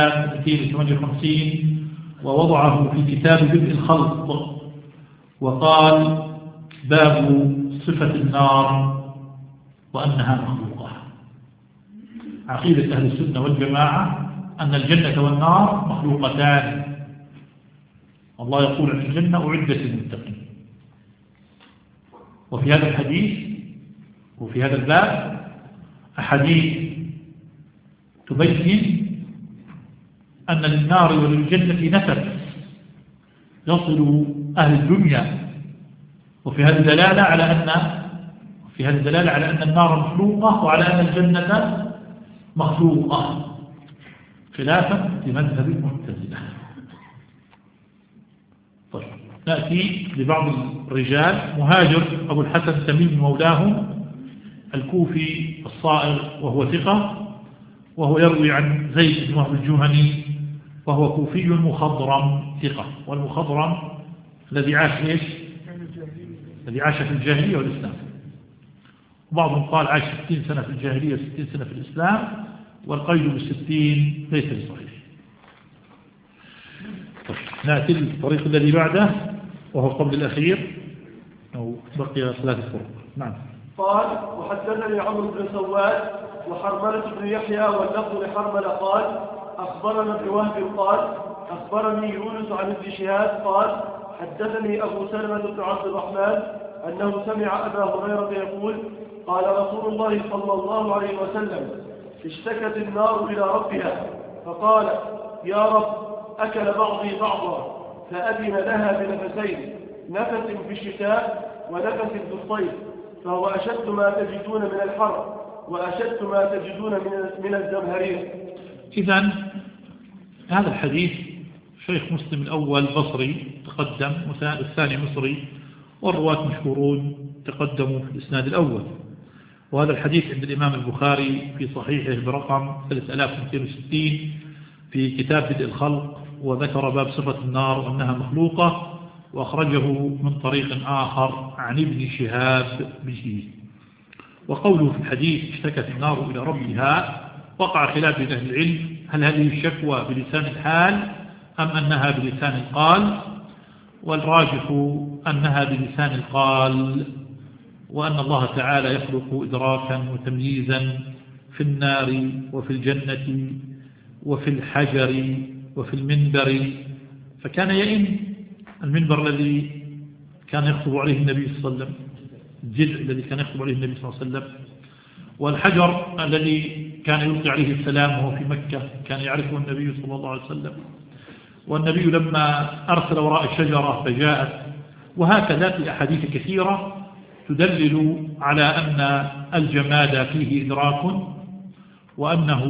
3258 ووضعه في كتاب بدء الخلق، وقال باب صفة النار وأنها مخلوقة. عقيدة أهل السنة والجماعة أن الجنة والنار مخلوقتان. الله يقول عن الجنة أعدت للمتقين، وفي هذا الحديث وفي هذا الباب أحاديث تبين أن للنار وللجنة نفس يصل أهل الدنيا، وفي هذه الدلالة على أن النار مخلوقة وعلى أن الجنة مخلوقة، خلافا لمذهب المعتزلة. طيب، نأتي لبعض الرجال. مهاجر أبو الحسن تميم مولاهم الكوفي الصائغ وهو ثقة، وهو يروي عن زيد بن وهب الجهني وهو كوفي مخضرم ثقة، والمخضرم الذي عاش في الجاهلية والإسلام. وبعضهم قال عاش 60 سنة في الجاهلية و60 سنة في الإسلام، والقيد ب60 ليس بصحيح. نأتي للطريق الذي بعده وهو قبل الأخير، أو بقي 3 طرق. نعم. قال: وحدثني عمرو بن سواد وحرملة بن يحيى واللفظ لحرملة قال: أخبرنا ابن وهب قال: أخبرني يونس عن ابن شهاب قال: حدثني أبو سلمة بن عبد الرحمن أنه سمع أبا هريرة يقول: قال رسول الله صلى الله عليه وسلم: اشتكت النار إلى ربها فقال: يا رب، أكل بعضي بعضا، فأذن لها بنفسين، نفس في الشتاء ونفس في الصيف، فهو أشد ما تجدون من الحر وأشد ما تجدون من الزمهرير. إذن هذا الحديث شيخ مسلم الأول بصري تقدم، والثاني مصري، والرواة مشهورون تقدموا في الإسناد الأول. وهذا الحديث عند الإمام البخاري في صحيحه برقم 3260 في كتاب بدء الخلق، وذكر باب صفة النار وأنها مخلوقة، وأخرجه من طريق آخر عن ابن شهاب به. وقوله في الحديث: اشتكت النار إلى ربها، وقع خلاف بين أهل العلم، هل هذه الشكوى بلسان الحال أم أنها بلسان القال؟ والراجح أنها بلسان القال، وأن الله تعالى يخلق إدراكا وتمييزا في النار وفي الجنة وفي الحجر وفي المنبر. فكان يئن المنبر الذي كان يخطب عليه النبي صلى الله عليه وسلم، الجذع الذي كان يخطب عليه النبي صلى الله عليه وسلم، والحجر الذي كان يلقي عليه السلام وهو في مكة كان يعرفه النبي صلى الله عليه وسلم، والنبي لما أرسل وراء الشجرة فجاءت. وهكذا في أحاديث كثيرة تدلل على أن الجماد فيه إدراك، وأنه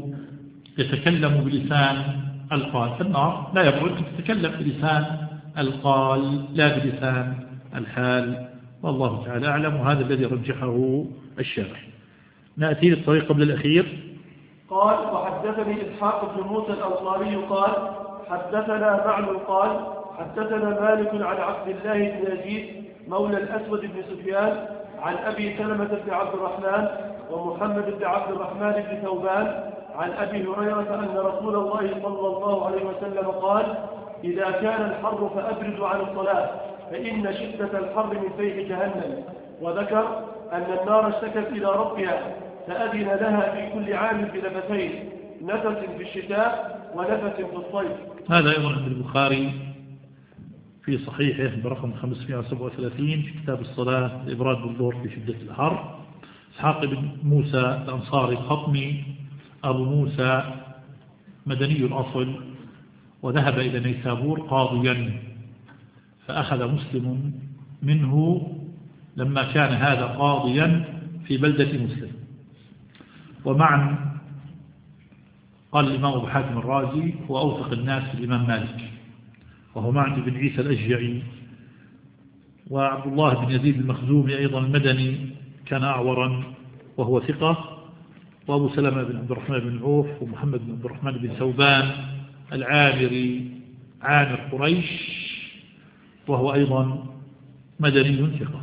يتكلم بلسان القال. فالنار لا يبعد أن تتكلم بلسان القال لا بلسان الحال، والله تعالى أعلم، وهذا الذي رجحه الشارح. نأتي للطريق قبل الأخير. قال: وحدثني إسحاق بن موسى الأنصاري قال: حدثنا معن قال: حدثنا مالك عن عبد الله بن يزيد مولى الأسود بن سفيان عن أبي سلمة بن عبد الرحمن ومحمد بن عبد الرحمن بن ثوبان عن أبي هريرة أن رسول الله صلى الله عليه وسلم قال: إذا كان الحر فأبردوا عن الصلاة، فإن شدة الحر من فيح جهنم. وذكر أن النار اشتكت إلى ربها فأذن لها في كل عام بنفسين، نفس في الشتاء ونفس في الصيف. هذا أيضا عند البخاري في صحيحه برقم 537 في كتاب الصلاة، الإبراد بالظهر في شدة الحر. إسحاق بن موسى الأنصاري الخطمي أبو موسى مدني الأصل، وذهب إلى نيسابور قاضيا، فأخذ مسلم منه لما كان هذا قاضيا في بلدة مسلم. ومعا قال الإمام أبو حاتم الرازي هو أوثق الناس في الإمام مالك، وهو معن بن عيسى الأشجعي. وعبد الله بن يزيد المخزومي أيضا المدني كان أعورا وهو ثقة. وأبو سلمة بن عبد الرحمن بن عوف ومحمد بن عبد الرحمن بن ثوبان العامري عامر قريش، وهو أيضا مدني ثقة.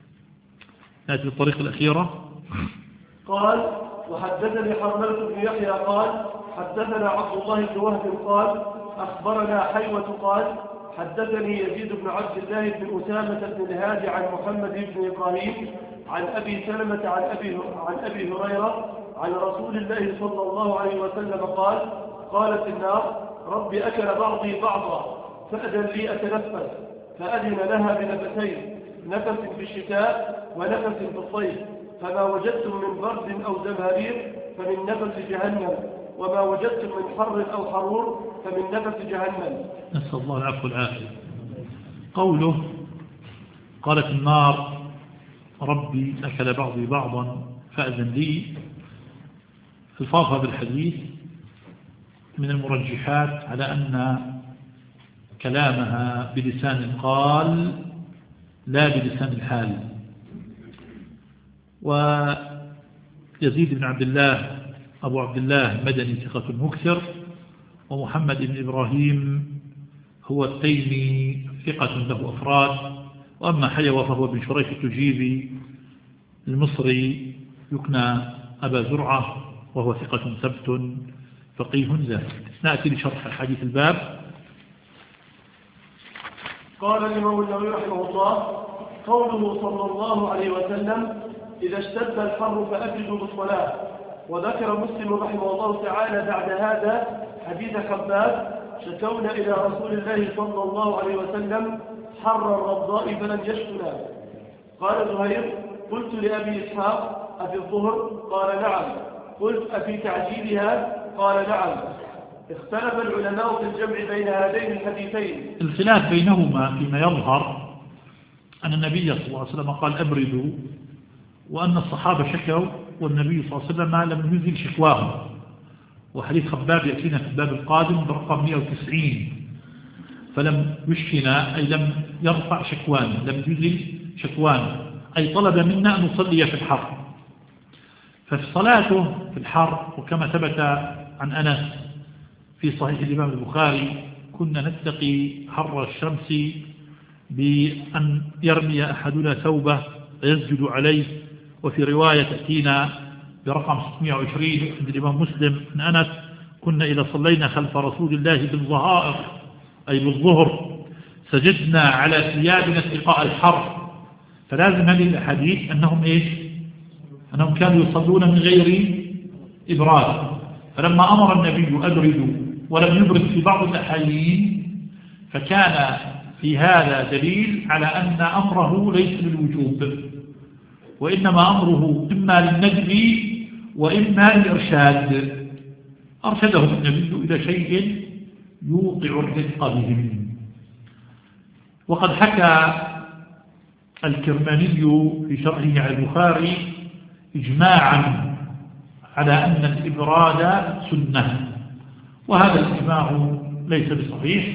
نأتي بالطريق الأخيرة. قال: وحدثني حرملة بن يحيى قال: حدثنا عبد الله بن وهب قال: أخبرنا حيوة قال: حدثني يزيد بن عبد الله بن أسامة بن الهادي عن محمد بن إبراهيم عن أبي سلمة عن أبي هريرة عن رسول الله صلى الله عليه وسلم قال: قالت النار: رب أكل بعضي بعضا، فأذن لي أتنفس، فأذن لها بنفسين، نفس في الشتاء ونفس في الصيف، فما وجدتم من برد أو زمهرير فمن نفس جهنم، وما وجدتم من حر أو حرور فمن نفس جهنم. نسأل الله العفو والعافية. قوله قالت النار ربي أكل بعضي بعضا فأذن لي، الفاظها بالحديث من المرجحات على أن كلامها بلسان قال لا بلسان الحال. ويزيد بن عبد الله أبو عبد الله مدني ثقة مكثر، ومحمد بن إبراهيم هو التيمي ثقة له أفراد، وأما حيوة فهو بن شريح التجيبي المصري يكنى أبا زرعة، وهو ثقة ثبت فقيه زاهد. نأتي لشرح حديث الباب. قال الإمام النووي رحمه الله: قوله صلى الله عليه وسلم: إذا اشتد الحر فأبردوا بالصلاة. وذكر مسلم رحمه الله تعالى بعد هذا حديث خباب: شكونا إلى رسول الله صلى الله عليه وسلم حر الرضاء فلم يشكنا. قال زهير: قلت لأبي إسحاق: أفي الظهر؟ قال نعم. قلت: أفي تعجيلها؟ قال نعم. اختلف العلماء في الجمع بين هذين الحديثين. الخلاف بينهما فيما يظهر أن النبي صلى الله عليه وسلم قال أبردوا، وأن الصحابة شكوا والنبي صلى الله عليه وسلم لم ينزل شكواهم. وحديث خباب يأتينا في الباب القادم برقم 190. فلم يشكنا أي لم يرفع شكوانا، لم ينزل شكوانا، أي طلب منا أن نصلي في الحر. ففي صلاته في الحر، وكما ثبت عن أنس في صحيح الإمام البخاري: كنا نتقي حر الشمس بأن يرمي أحدنا ثوبه فيسجد عليه. وفي رواية تأتينا برقم 620 عند الإمام مسلم عن أنس: كنا إذا صلينا خلف رسول الله بالظهائر أي بالظهر سجدنا على ثيابنا اتقاء الحر. فلازم هذه الأحاديث أنهم أنهم كانوا يصلون من غير إبراد. فلما أمر النبي أبردوا ولم يبرد في بعض الأحايين، فكان في هذا دليل على أن أمره ليس للوجوب، وإنما أمره إما للندب وإما للإرشاد. أرشدهم النبي إلى شيء يوقع الرزق بهم. وقد حكى الكرماني في شرحه على البخاري إجماعا على أن الإبراد سنة، وهذا الإجماع ليس بصحيح.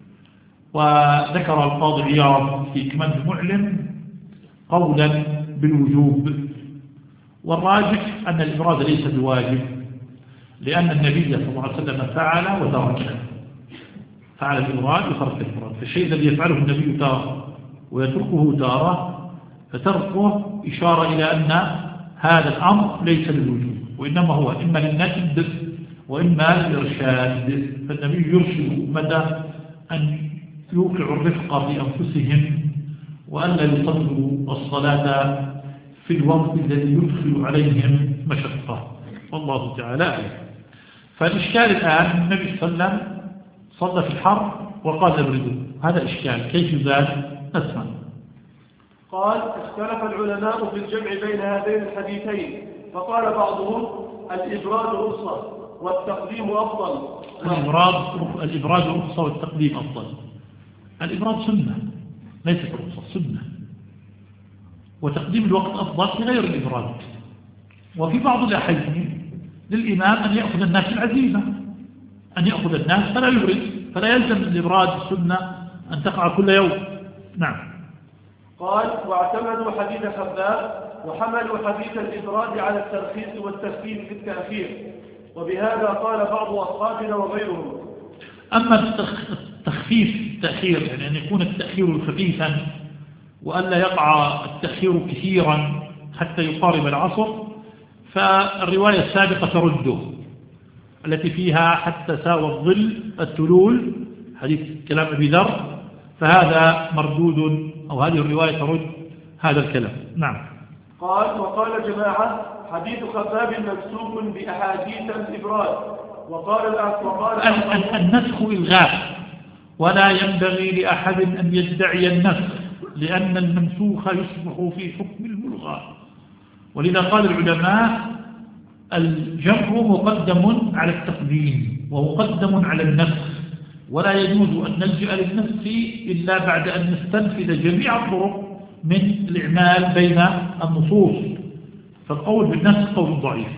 وذكر القاضي عياض في إكمال المعلم قولا بالوجوب، والراجح أن الإبراد ليس بواجب، لأن النبي صلى الله عليه وسلم فعل وترك، فعل الإبراد وترك الإبراد. فالشيء الذي يفعله النبي تارة ويتركه تارة، فتركه إشارة إلى أن هذا الأمر ليس للوجوب، وإنما هو إما للندب وإما للإرشاد. فالنبي يرشد مدى أن يوقع الرفق في أنفسهم، وألا يصلوا الصلاة في الوقت الذي يدخل عليهم مشقة، والله تعالى أعلم. فالإشكال الآن النبي صلى الله عليه وسلم صلى في الحر وقال ابردوا، هذا إشكال كيف زاد؟ نسمع. قال: اختلف العلماء في الجمع بين هذين الحديثين، فقال بعضهم: الإبراد رخصة والتقديم أفضل. الإبراد رخصة والتقديم أفضل. الإبراد سنة ليست رخصة، سنة، وتقديم الوقت أفضل في غير الإبراد. وفي بعض الأحيان للإمام أن يأخذ الناس العزيمة، أن يأخذ الناس فلا يبرد، فلا يلزم الإبراد السنة أن تقع كل يوم. نعم. قال: واعتمدوا حديث خباب وحملوا حديث الإبراد على الترخيص والتخفيف في التأخير، وبهذا قال بعض أصحابنا وغيرهم. أما التخفيف التأخير، يعني أن يكون التأخير خفيفا وألا يقع التأخير كثيرا حتى يقارب العصر، فالرواية السابقة ترده، التي فيها حتى ساوى الظل التلول، حديث كلام أبي ذر، فهذا مردود، أو هذه الرواية ترد هذا الكلام. نعم. قال: وقال جماعة: حديث خباب ممسوك بأحاديث الإبراد. وقال النسخ إلغاء، ولا ينبغي لأحد أن يدعي النسخ، لأن المنسوخ يصبح في حكم الملغى. ولذا قال العلماء الجمع مقدم على التقديم ومقدم على النسخ، ولا يجوز أن نلجأ للنسخ إلا بعد أن نستنفذ جميع الطرق من الإعمال بين النصوص، فالقول بالنسخ قول ضعيف.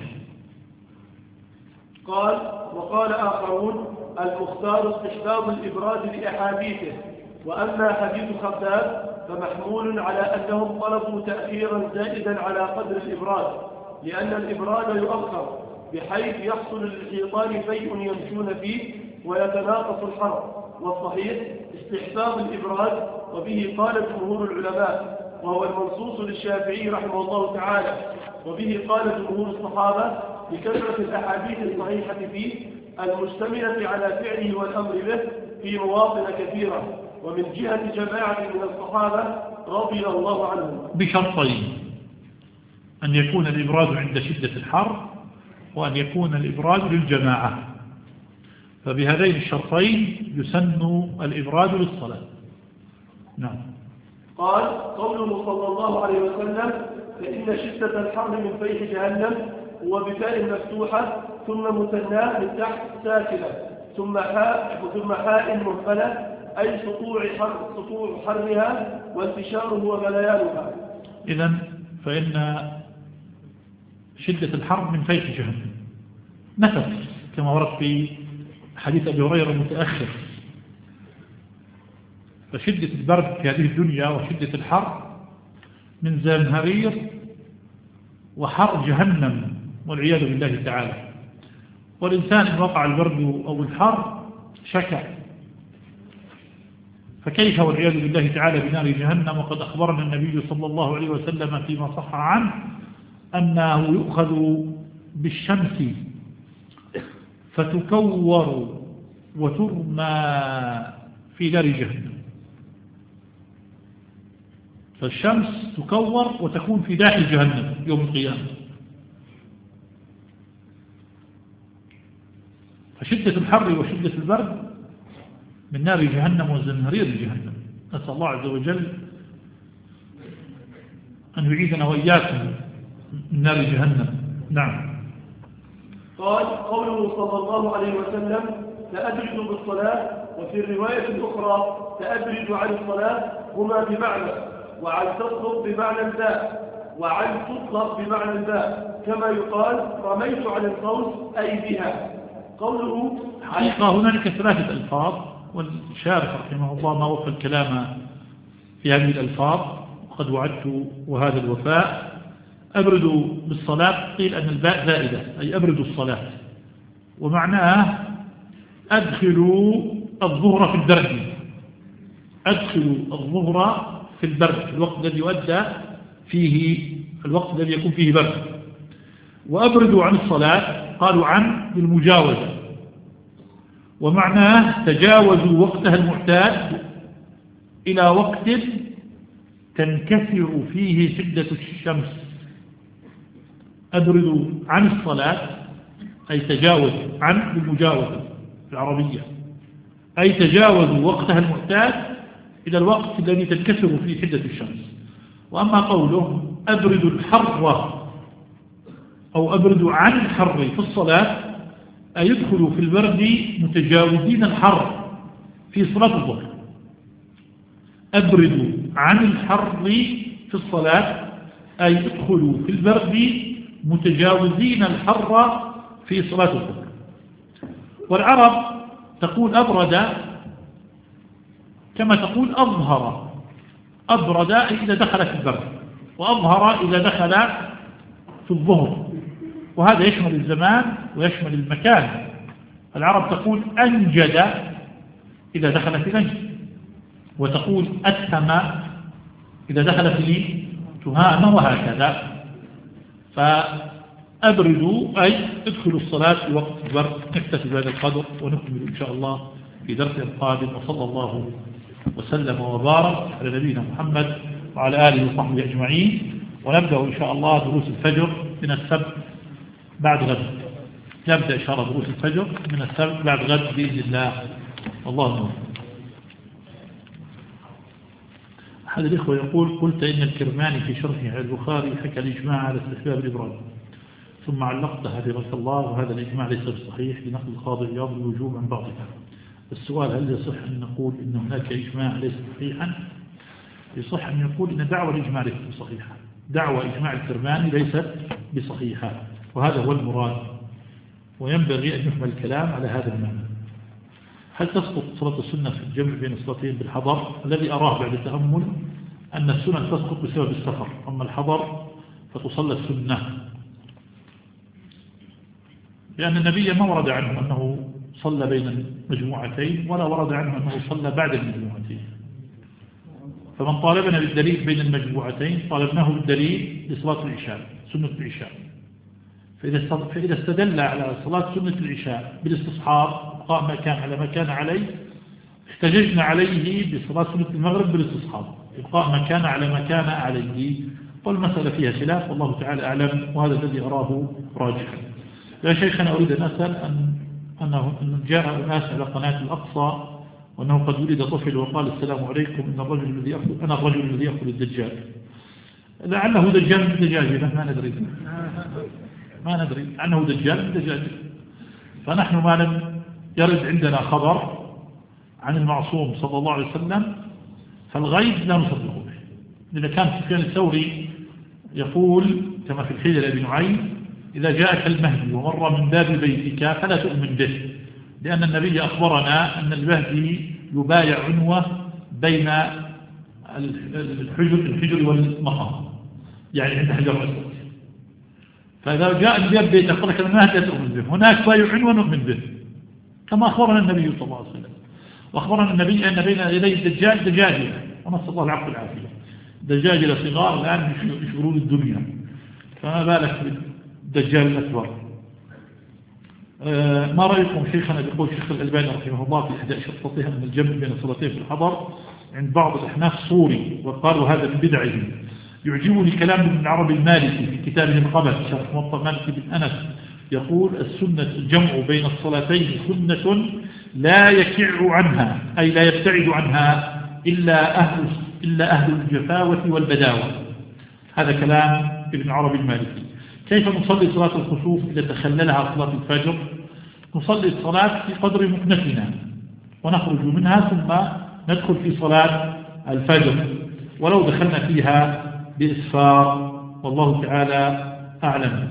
قال: وقال آخرون: المختار استحباب الإبراز لأحاديثه، وأما حديث خباب فمحمول على أنهم طلبوا تأخيرا زائدا على قدر الإبراز، لأن الإبراز يؤخر بحيث يحصل للحيطان فيء يمشون فيه ويتناقص الحر، والصحيح استحباب الإبراز، وبه قال جمهور العلماء، وهو المنصوص للشافعي رحمه الله تعالى، وبه قال جمهور الصحابة بكثرة الأحاديث الصحيحة فيه المشتملة على فعله والأمر به في مواطن كثيرة، ومن جهة جماعة من الصحابة رضي الله عنهم، بشرطين: أن يكون الإبراز عند شدة الحر، وأن يكون الإبراز للجماعة. فبهذين الشرطين يسن الإبراز للصلاة. نعم. قال: قوله صلى الله عليه وسلم: فإن شدة الحر من فيح جهنم، هو بتاء مفتوحة ثم مثناه من تحت ساكنة ثم حاء مهملة، أي سطوع حرها وانتشاره وغليانها. إذن فإن شدة الحر من فيح جهنم نفس، كما ورد في حديث أبي هريرة المتأخر. فشدة البرد في هذه الدنيا وشدة الحر من زمهرير وحر جهنم والعياذ بالله تعالى. والإنسان إن وقع البرد أو الحر شكى، فكيف والعياذ بالله تعالى بنار جهنم؟ وقد أخبرنا النبي صلى الله عليه وسلم فيما صح عنه أنه يؤخذ بالشمس فتكور وترمى في نار جهنم. فالشمس تكور وتكون في داخل جهنم يوم القيامة. فشدة الحر وشدة البرد من نار جهنم وزمهرير جهنم. نسأل الله عز وجل أن يعيذنا وإياكم من نار جهنم. نعم. قال: قوله صلى الله عليه وسلم: تأدرج بالصلاة، وفي الرواية الأخرى تأدرج عن الصلاة، هما بمعنى، وعن تطلق بمعنى الباء، وعن تطلق بمعنى الباء، كما يقال رميت عن القوس أي بها. قوله حقيقة هنالك ثلاثة ألفاظ، والشارح رحمه الله ما وفى الكلام في هذه الألفاظ، وقد وعدت وهذا الوفاء. أبرد بالصلاة قيل أن الباء زائدة، أي أبرد الصلاة، ومعناه أدخلوا الظهر في البرد، أدخلوا الظهر في البرد، في الوقت الذي يؤدى فيه، الوقت الذي يكون فيه برد. وأبردوا عن الصلاة قالوا عن بالمجاوزة، ومعناه تجاوزوا وقتها المعتاد إلى وقت تنكسر فيه شدة الشمس. أبردوا عن الصلاة أي تجاوز، عن بالمجاوزة في العربية، أي تجاوزوا وقتها المعتاد إلى الوقت الذي تنكسر فيه شدة الشمس. وأما قوله أبردوا الحر أو أبردوا عن الحر في الصلاة أي يدخلوا في البرد متجاوزين الحر في صلاة الظهر. أبردوا عن الحر في الصلاة أي يدخلوا في البرد متجاوزين الحر في صلاة الظهر. والعرب تقول أبرد كما تقول أظهر. أبرد إذا دخل في البرد، وأظهر إذا دخل في الظهر، وهذا يشمل الزمان ويشمل المكان. العرب تقول أنجد إذا دخل في نجد، وتقول أتهم إذا دخل في تهام، وهكذا. فأبردوا أي ادخلوا الصلاة في وقت البرد. نكتفي بهذا القدر ونكمل إن شاء الله في درس القادم، وصلى الله وسلم وبارك على نبينا محمد وعلى آله وصحبه أجمعين. ونبدأ إن شاء الله دروس الفجر من السبت بعد غد. نبدأ إن شاء الله دروس الفجر من السبت بعد غد بإذن الله. والله أكبر. أحد الإخوة يقول: قلت إن الكرماني في شرحه على البخاري حكى الإجماع على استحباب الإبراج، ثم علقت حفظك الله وهذا الإجماع ليس بصحيح بنقل القاضي عياض الوجوب عن بعضها. السؤال: هل يصح أن نقول إن هناك إجماع ليس صحيحا؟ يصح أن يقول إن دعوة الإجماع ليست بصحيحة، دعوة إجماع الكرماني ليست بصحيحة، وهذا هو المراد، وينبغي أن يحمل الكلام على هذا المعنى. هل تسقط صلاة السنة في الجمع بين الصلاتين بالحضر؟ الذي أراه بعد تأمل أن السنة تسقط بسبب السفر، أما الحضر فتصلى السنة، لأن النبي ما ورد عنه أنه صلى بين المجموعتين، ولا ورد عنه أنه صلى بعد المجموعتين. فمن طالبنا بالدليل بين المجموعتين طالبناه بالدليل لصلاة العشاء، سنة العشاء. فإذا استدل على صلاة سنة العشاء بالاستصحاب بقاء ما كان على ما كان عليه، احتججنا عليه بصلاة سنة المغرب بالاستصحاب بقاء ما كان على ما كان عليه. والمسألة فيها خلاف والله تعالى أعلم، وهذا الذي أراه راجحا. يا شيخنا، أريد أن أسأل أنه جاء أناس على قناة الأقصى وأنه قد ولد طفل وقال: السلام عليكم، أنا الرجل الذي يأكل الدجاج. لعله دجال من دجاجنا، ما ندري عنه دجال من دجاجنا. فنحن ما لم يرد عندنا خبر عن المعصوم صلى الله عليه وسلم فالغيب لا نصدقه به. إذا كان سفيان الثوري يقول كما في الحجة لأبي نعيم: إذا جاءك المهدي ومر من باب بيتك فلا تؤمن به، لأن النبي أخبرنا أن المهدي يبايع عنوة بين الحجر والمقام، يعني عند حجر الأسود. فإذا جاء من باب بيتك قال لك المهدي لا تؤمن به، هناك بايع عنوة نؤمن به، كما أخبرنا النبي صلى الله عليه وسلم. وأخبرنا النبي أن بين يدي الدجال دجاجلة، ونسأل الله العفو والعافية، دجاجلة صغار الآن يشغلون الدنيا، فما بالك بالدجال الأكبر. ما رأيكم شيخنا بقول شيخ الألباني رحمه الله في إحدى شرطتها من الجمع بين الصلاتين في الحضر عند بعض الأحناف صوري، وقالوا هذا من بدعهم. يعجبني كلام ابن عربي المالكي في كتابه القبس شرح موطأ مالك بن أنس، يقول: الجمع بين الصلاتين سنة لا يكع عنها، أي لا يبتعد عنها إلا أهل الجفاوة والبداوة. هذا كلام ابن عربي المالكي. كيف نصلي صلاة الخسوف إذا تخللها صلاة الفجر؟ نصلي الصلاة في قدر مكنتنا ونخرج منها ثم ندخل في صلاة الفجر، ولو دخلنا فيها بإسفار، والله تعالى أعلم.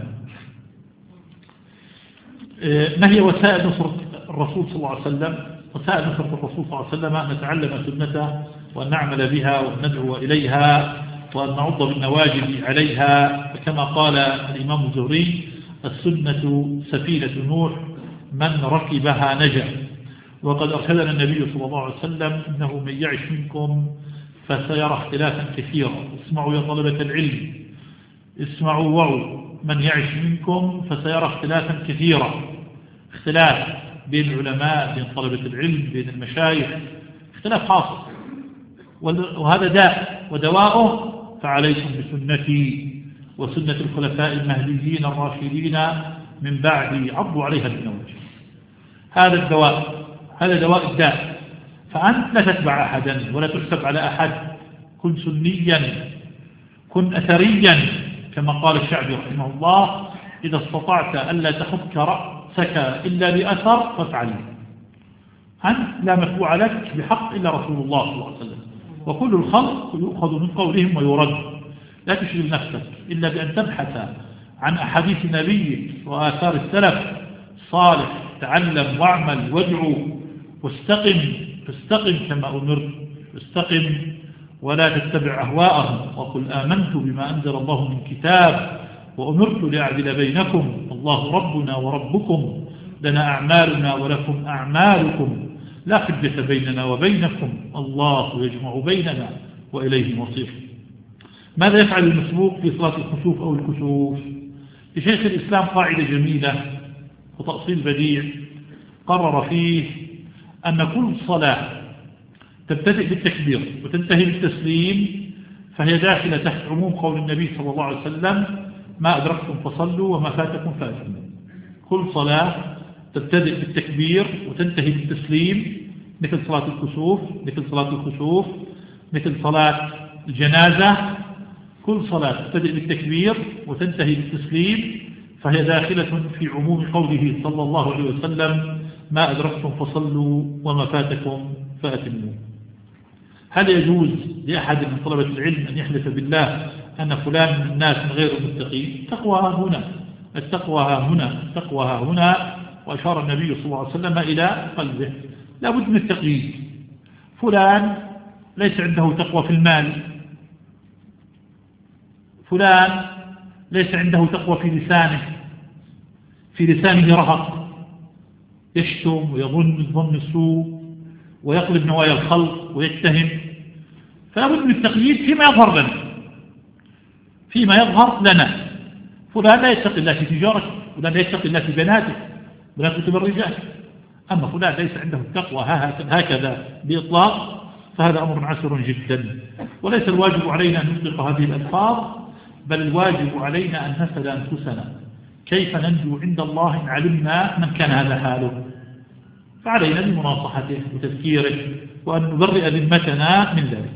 ما هي وسائل نصرة الرسول صلى الله عليه وسلم؟ وسائل نصرة الرسول صلى الله عليه وسلم أن نتعلم سنته وأن نعمل بها وأن ندعو إليها وأن نعض بالنواجذ عليها. فكما قال الإمام الزهري: السنة سفينة نوح، من ركبها نجا. وقد أرشدنا النبي صلى الله عليه وسلم: إنه من يعش منكم فسيرى اختلافا كثيرا. اسمعوا يا طلبة العلم، اسمعوا وعوا، من يعش منكم فسيرى اختلافا كثيرا. اختلاف بين العلماء، بين طلبة العلم، بين المشايخ، اختلاف حاصل، وهذا داء، ودواؤه فعليكم بسنتي وسنة الخلفاء المهديين الراشدين من بعدي عضوا عليها بالنواجذ. هذا الدواء، هذا دواء الداء. فأنت لا تتبع أحدا ولا تحسب على أحد، كن سنيا، كن أثريا، كما قال الشعبي رحمه الله: إذا استطعت ألا تحك رأسك إلا بأثر فافعل. أنت لا متبوع لك بحق إلا رسول الله صلى الله عليه وسلم، وكل الخلق يؤخذ من قولهم ويرد. لا تشغل نفسك إلا بأن تبحث عن أحاديث نبيك وآثار السلف الصالح، تعلم واعمل وادعو واستقم، فاستقم كما أمرت، استقم ولا تتبع أهواءهم، وقل آمنت بما أنزل الله من كتاب وأمرت لأعدل بينكم، الله ربنا وربكم، لنا أعمالنا ولكم أعمالكم، لا حجة بيننا وبينكم، الله يجمع بيننا وإليه المصير. ماذا يفعل المسبوق في صلاة الخسوف أو الكسوف؟ لشيخ الإسلام قاعدة جميلة وتأصيل بديع قرر فيه أن كل صلاة تبتدئ بالتكبير وتنتهي بالتسليم فهي داخلة تحت عموم قول النبي صلى الله عليه وسلم: ما أدركتم فصلوا وما فاتكم فاتكم. كل صلاة تبتدئ بالتكبير وتنتهي بالتسليم، مثل صلاة الكسوف، مثل صلاة الخسوف، مثل صلاة الجنازة كل صلاة تبدأ بالتكبير وتنتهي بالتسليم فهي داخلة في عموم قوله صلى الله عليه وسلم ما أدركتم فصلوا وما فاتكم فأتموا. هل يجوز لأحد من طلبة العلم أن يحلف بالله أن فلان من الناس من غير المتقين؟ التقوى هنا وأشار النبي صلى الله عليه وسلم إلى قلبه. لا بد من التقييد. فلان ليس عنده تقوى في المال، فلان ليس عنده تقوى في لسانه رهق، يشتم ويظن الظن السوء ويقلب نوايا الخلق ويتهم. فلا بد من التقييد فيما يظهر لنا. فلان لا يتقي الله في تجارته، فلان لا يتقي الله في بناته ولا في الرجال. أما فلان ليس عنده التقوى هكذا بإطلاق فهذا أمر عسر جدا. وليس الواجب علينا أن نطلق هذه الألفاظ، بل الواجب علينا أن نسأل أنفسنا كيف ننجو عند الله إن علمنا من كان هذا حاله، فعلينا بمناصحته وتذكيره وأن نبرئ ذمتنا من ذلك.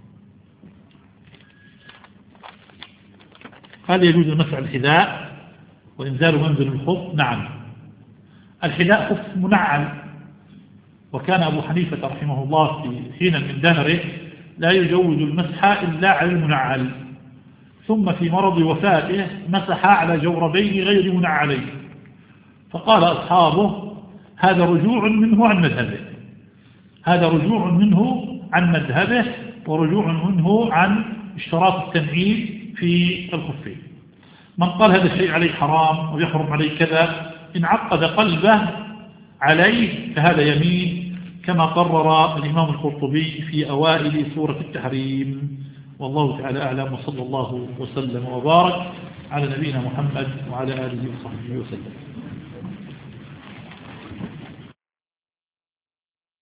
هل يجوز مسح الحذاء وإنزال منزل الخف؟ نعم. الحذاء خف منعل، وكان أبو حنيفة رحمه الله في حين من دهره لا يجوز المسح إلا على المنعل، ثم في مرض وفاته مسح على جوربين غير منعلين، فقال أصحابه هذا رجوع منه عن مذهبه ورجوع منه عن اشتراط التنعيم في الخفين. من قال هذا الشيء عليه حرام ويحرم عليه كذا إن عقد قلبه عليه فهذا يمين، كما قرر الإمام القرطبي في أوائل سورة التحريم. والله تعالى أعلم، وصلى الله وسلم وبارك على نبينا محمد وعلى آله وصحبه وسلم.